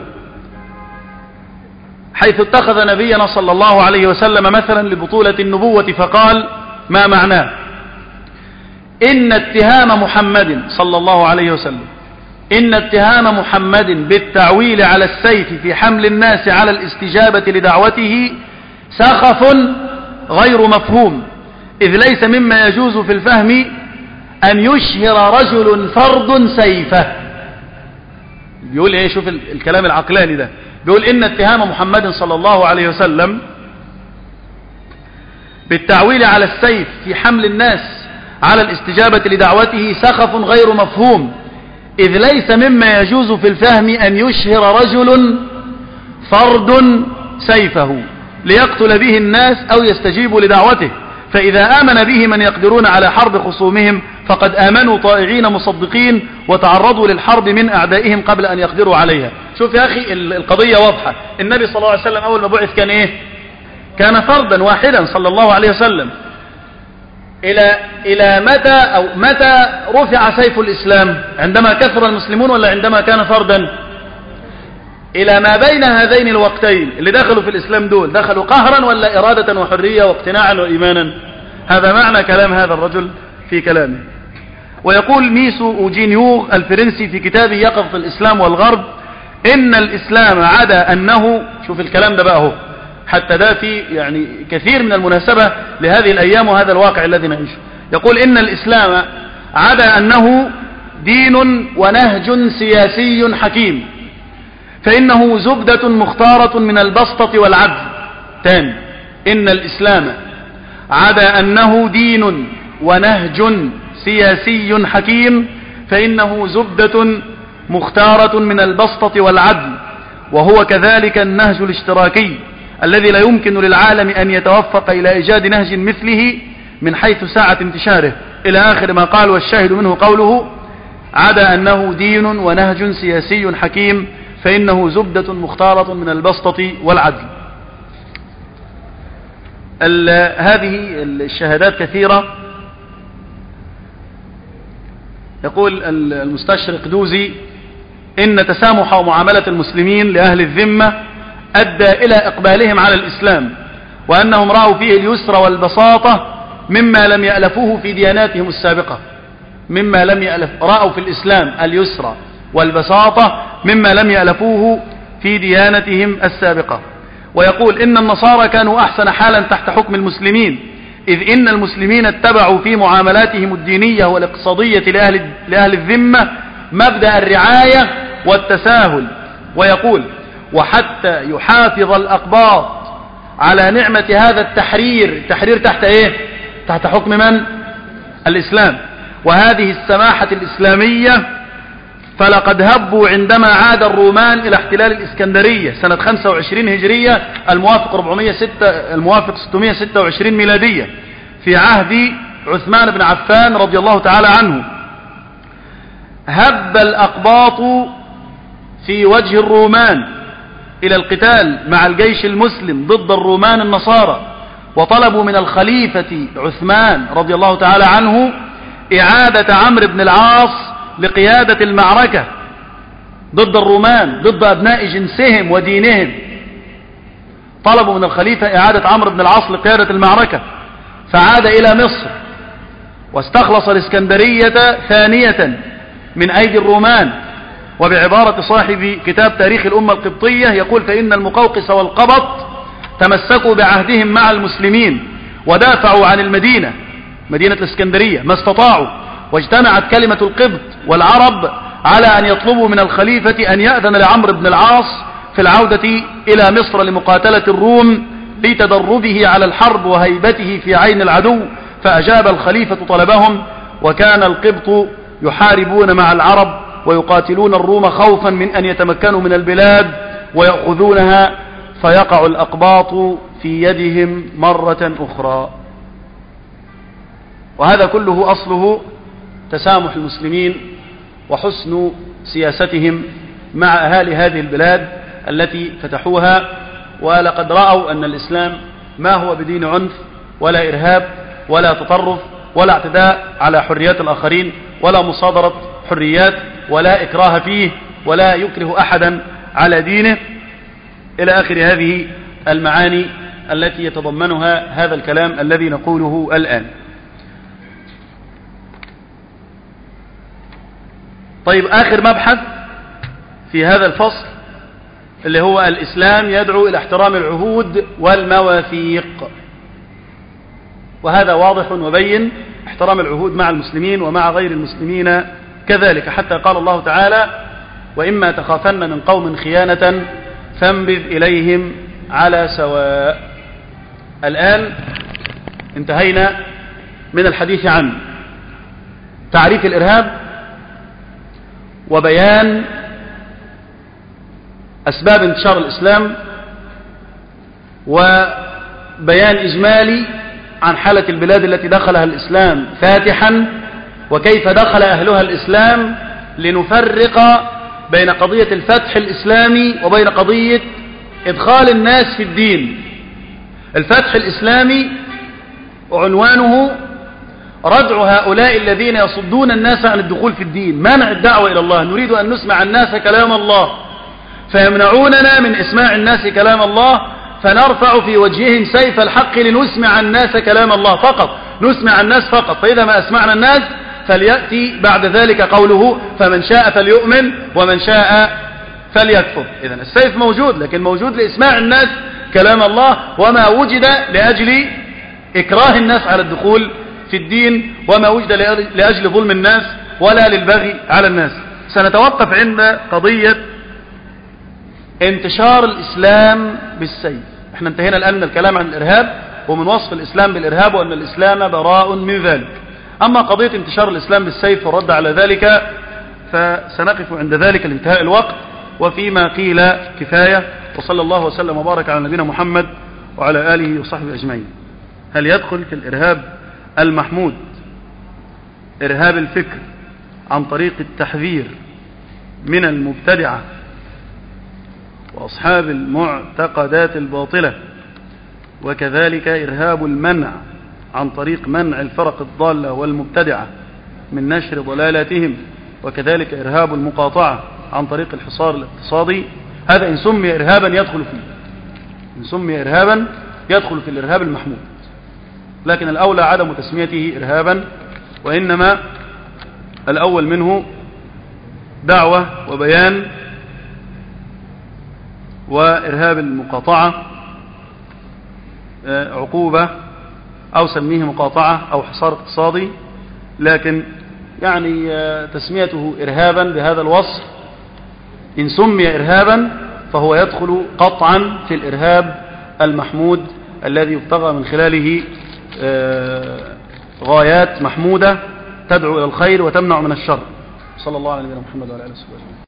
حيث اتخذ نبينا صلى الله عليه وسلم مثلا لبطولة النبوة فقال: ما معناه؟ إن اتهام محمد صلى الله عليه وسلم إن اتهام محمد بالتعويل على السيف في حمل الناس على الاستجابة لدعوته سخف غير مفهوم، إذ ليس مما يجوز في الفهم أن يشهر رجل فرد سيفه. بيقول ايه؟ شوف الكلام العقلاني ده، بيقول إن اتهام محمد صلى الله عليه وسلم بالتعويل على السيف في حمل الناس على الاستجابة لدعوته سخف غير مفهوم، إذ ليس مما يجوز في الفهم أن يشهر رجل فرد سيفه ليقتل به الناس أو يستجيبوا لدعوته، فإذا آمن به من يقدرون على حرب خصومهم فقد آمنوا طائعين مصدقين وتعرضوا للحرب من أعدائهم قبل أن يقدروا عليها. شوف يا أخي القضية واضحة. النبي صلى الله عليه وسلم أول ما بعث كان إيه؟ كان فردا واحدا صلى الله عليه وسلم. إلى إلى متى أو متى رفع سيف الإسلام؟ عندما كثر المسلمون ولا عندما كان فردا؟ إلى ما بين هذين الوقتين اللي دخلوا في الإسلام دول، دخلوا قهرا ولا إرادة وحرية واقتناعا وإيمانا؟ هذا معنى كلام هذا الرجل في كلامه. ويقول ميسو أوجينيوغ الفرنسي في كتابه يقظة الإسلام والغرب: إن الإسلام عدا أنه، شوف الكلام ده بقى هو، حتى ده في يعني كثير من المناسبة لهذه الأيام وهذا الواقع الذي نعيشه. يقول إن الإسلام عدا أنه دين ونهج سياسي حكيم، فإنه زبدة مختارة من البسطة والعدل. تاني: إن الإسلام عدا أنه دين ونهج سياسي حكيم، فإنه زبدة مختارة من البسطة والعدل، وهو كذلك النهج الاشتراكي الذي لا يمكن للعالم أن يتوفق إلى إيجاد نهج مثله من حيث ساعة انتشاره، إلى آخر ما قال. والشاهد منه قوله: عدا أنه دين ونهج سياسي حكيم، فإنه زبدة مختارة من البسطة والعدل. هذه الشهادات كثيرة. يقول المستشرق دوزي: إن تسامح ومعاملة المسلمين لأهل الذمة أدى إلى إقبالهم على الإسلام، وأنهم رأوا فيه اليسر والبساطة مما لم يألفوه في دياناتهم السابقة. مما لم يألف رأوا في الإسلام اليسر والبساطة مما لم يألفوه في ديانتهم السابقة. ويقول: إن النصارى كانوا أحسن حالا تحت حكم المسلمين، إذ إن المسلمين اتبعوا في معاملاتهم الدينية والاقتصادية لأهل, لأهل الذمة مبدأ الرعاية والتساهل. ويقول: وحتى يحافظ الأقباط على نعمة هذا التحرير، تحرير تحت إيه؟ تحت حكم من؟ الإسلام. وهذه السماحة الإسلامية، فلقد هبوا عندما عاد الرومان إلى احتلال الإسكندرية سنة خمسة وعشرين هجرية الموافق أربعمائة وستة الموافق ستمائة وستة وعشرين ميلادية في عهد عثمان بن عفان رضي الله تعالى عنه. هب الأقباط في وجه الرومان إلى القتال مع الجيش المسلم ضد الرومان النصارى، وطلبوا من الخليفة عثمان رضي الله تعالى عنه إعادة عمرو بن العاص لقيادة المعركة ضد الرومان، ضد أبناء جنسهم ودينهم. طلبوا من الخليفة إعادة عمرو بن العاص لقيادة المعركة، فعاد إلى مصر واستخلص الإسكندرية ثانية من أيدي الرومان. وبعبارة صاحب كتاب تاريخ الأمة القبطية يقول: فإن المقوقس والقبط تمسكوا بعهدهم مع المسلمين ودافعوا عن المدينة، مدينة الإسكندرية، ما استطاعوا، واجتمعت كلمة القبط والعرب على أن يطلبوا من الخليفة أن يأذن لعمرو بن العاص في العودة إلى مصر لمقاتلة الروم لتدربه على الحرب وهيبته في عين العدو. فأجاب الخليفة طلبهم وكان القبط يحاربون مع العرب ويقاتلون الروم خوفا من أن يتمكنوا من البلاد ويأخذونها، فيقع الأقباط في يدهم مرة أخرى. وهذا كله أصله تسامح المسلمين وحسن سياستهم مع أهالي هذه البلاد التي فتحوها، ولقد رأوا أن الإسلام ما هو بدين عنف ولا إرهاب ولا تطرف ولا اعتداء على حريات الآخرين ولا مصادرة حريات ولا إكراه فيه ولا يكره أحدا على دينه، إلى آخر هذه المعاني التي يتضمنها هذا الكلام الذي نقوله الآن. طيب، آخر مبحث في هذا الفصل اللي هو الإسلام يدعو إلى احترام العهود والمواثيق، وهذا واضح وبين، احترام العهود مع المسلمين ومع غير المسلمين كذلك، حتى قال الله تعالى: وإما تخافن من قوم خيانة فانبذ إليهم على سواء. الآن انتهينا من الحديث عن تعريف الإرهاب وبيان أسباب انتشار الإسلام وبيان إجمالي عن حالة البلاد التي دخلها الإسلام فاتحا وكيف دخل أهلها الإسلام، لنفرق بين قضية الفتح الإسلامي وبين قضية إدخال الناس في الدين. الفتح الإسلامي عنوانه ردع هؤلاء الذين يصدون الناس عن الدخول في الدين، منع الدعوة إلى الله. نريد أن نسمع الناس كلام الله فيمنعوننا من إسماع الناس كلام الله، فنرفع في وجههم سيف الحق لنسمع الناس كلام الله فقط، نسمع الناس فقط. فإذا ما أسمعنا الناس فليأتي بعد ذلك قوله: فمن شاء فليؤمن ومن شاء فليكفر. إذن السيف موجود، لكن موجود لإسماع الناس كلام الله، وما وجد لأجل إكراه الناس على الدخول في الدين، وما وجد لأجل ظلم الناس ولا للبغي على الناس. سنتوقف عند قضية انتشار الإسلام بالسيف. احنا انتهينا الآن من الكلام عن الإرهاب ومن وصف الإسلام بالإرهاب وأن الإسلام براء من ذلك. أما قضية انتشار الإسلام بالسيف والرد على ذلك فسنقف عند ذلك لانتهاء الوقت، وفيما قيل كفاية. وصلى الله وسلم وبارك على نبينا محمد وعلى آله وصحبه أجمعين. هل يدخل في الإرهاب المحمود إرهاب الفكر عن طريق التحذير من المبتدعة وأصحاب المعتقدات الباطلة، وكذلك إرهاب المنع عن طريق منع الفرق الضالة والمبتدعة من نشر ضلالاتهم، وكذلك إرهاب المقاطعة عن طريق الحصار الاقتصادي؟ هذا إن سمي إرهابا يدخل فيه، إن سمي إرهابا يدخل في الإرهاب المحمود، لكن الأولى عدم تسميته إرهابا، وإنما الأول منه دعوة وبيان. وإرهاب المقاطعة عقوبة، أو سميه مقاطعة أو حصار اقتصادي، لكن يعني تسميته إرهابا بهذا الوصف إن سمي إرهابا فهو يدخل قطعا في الإرهاب المحمود الذي يبتغى من خلاله غايات محمودة تدعو إلى الخير وتمنع من الشر. صلى الله على نبينا محمد وعلى آله وصحبه.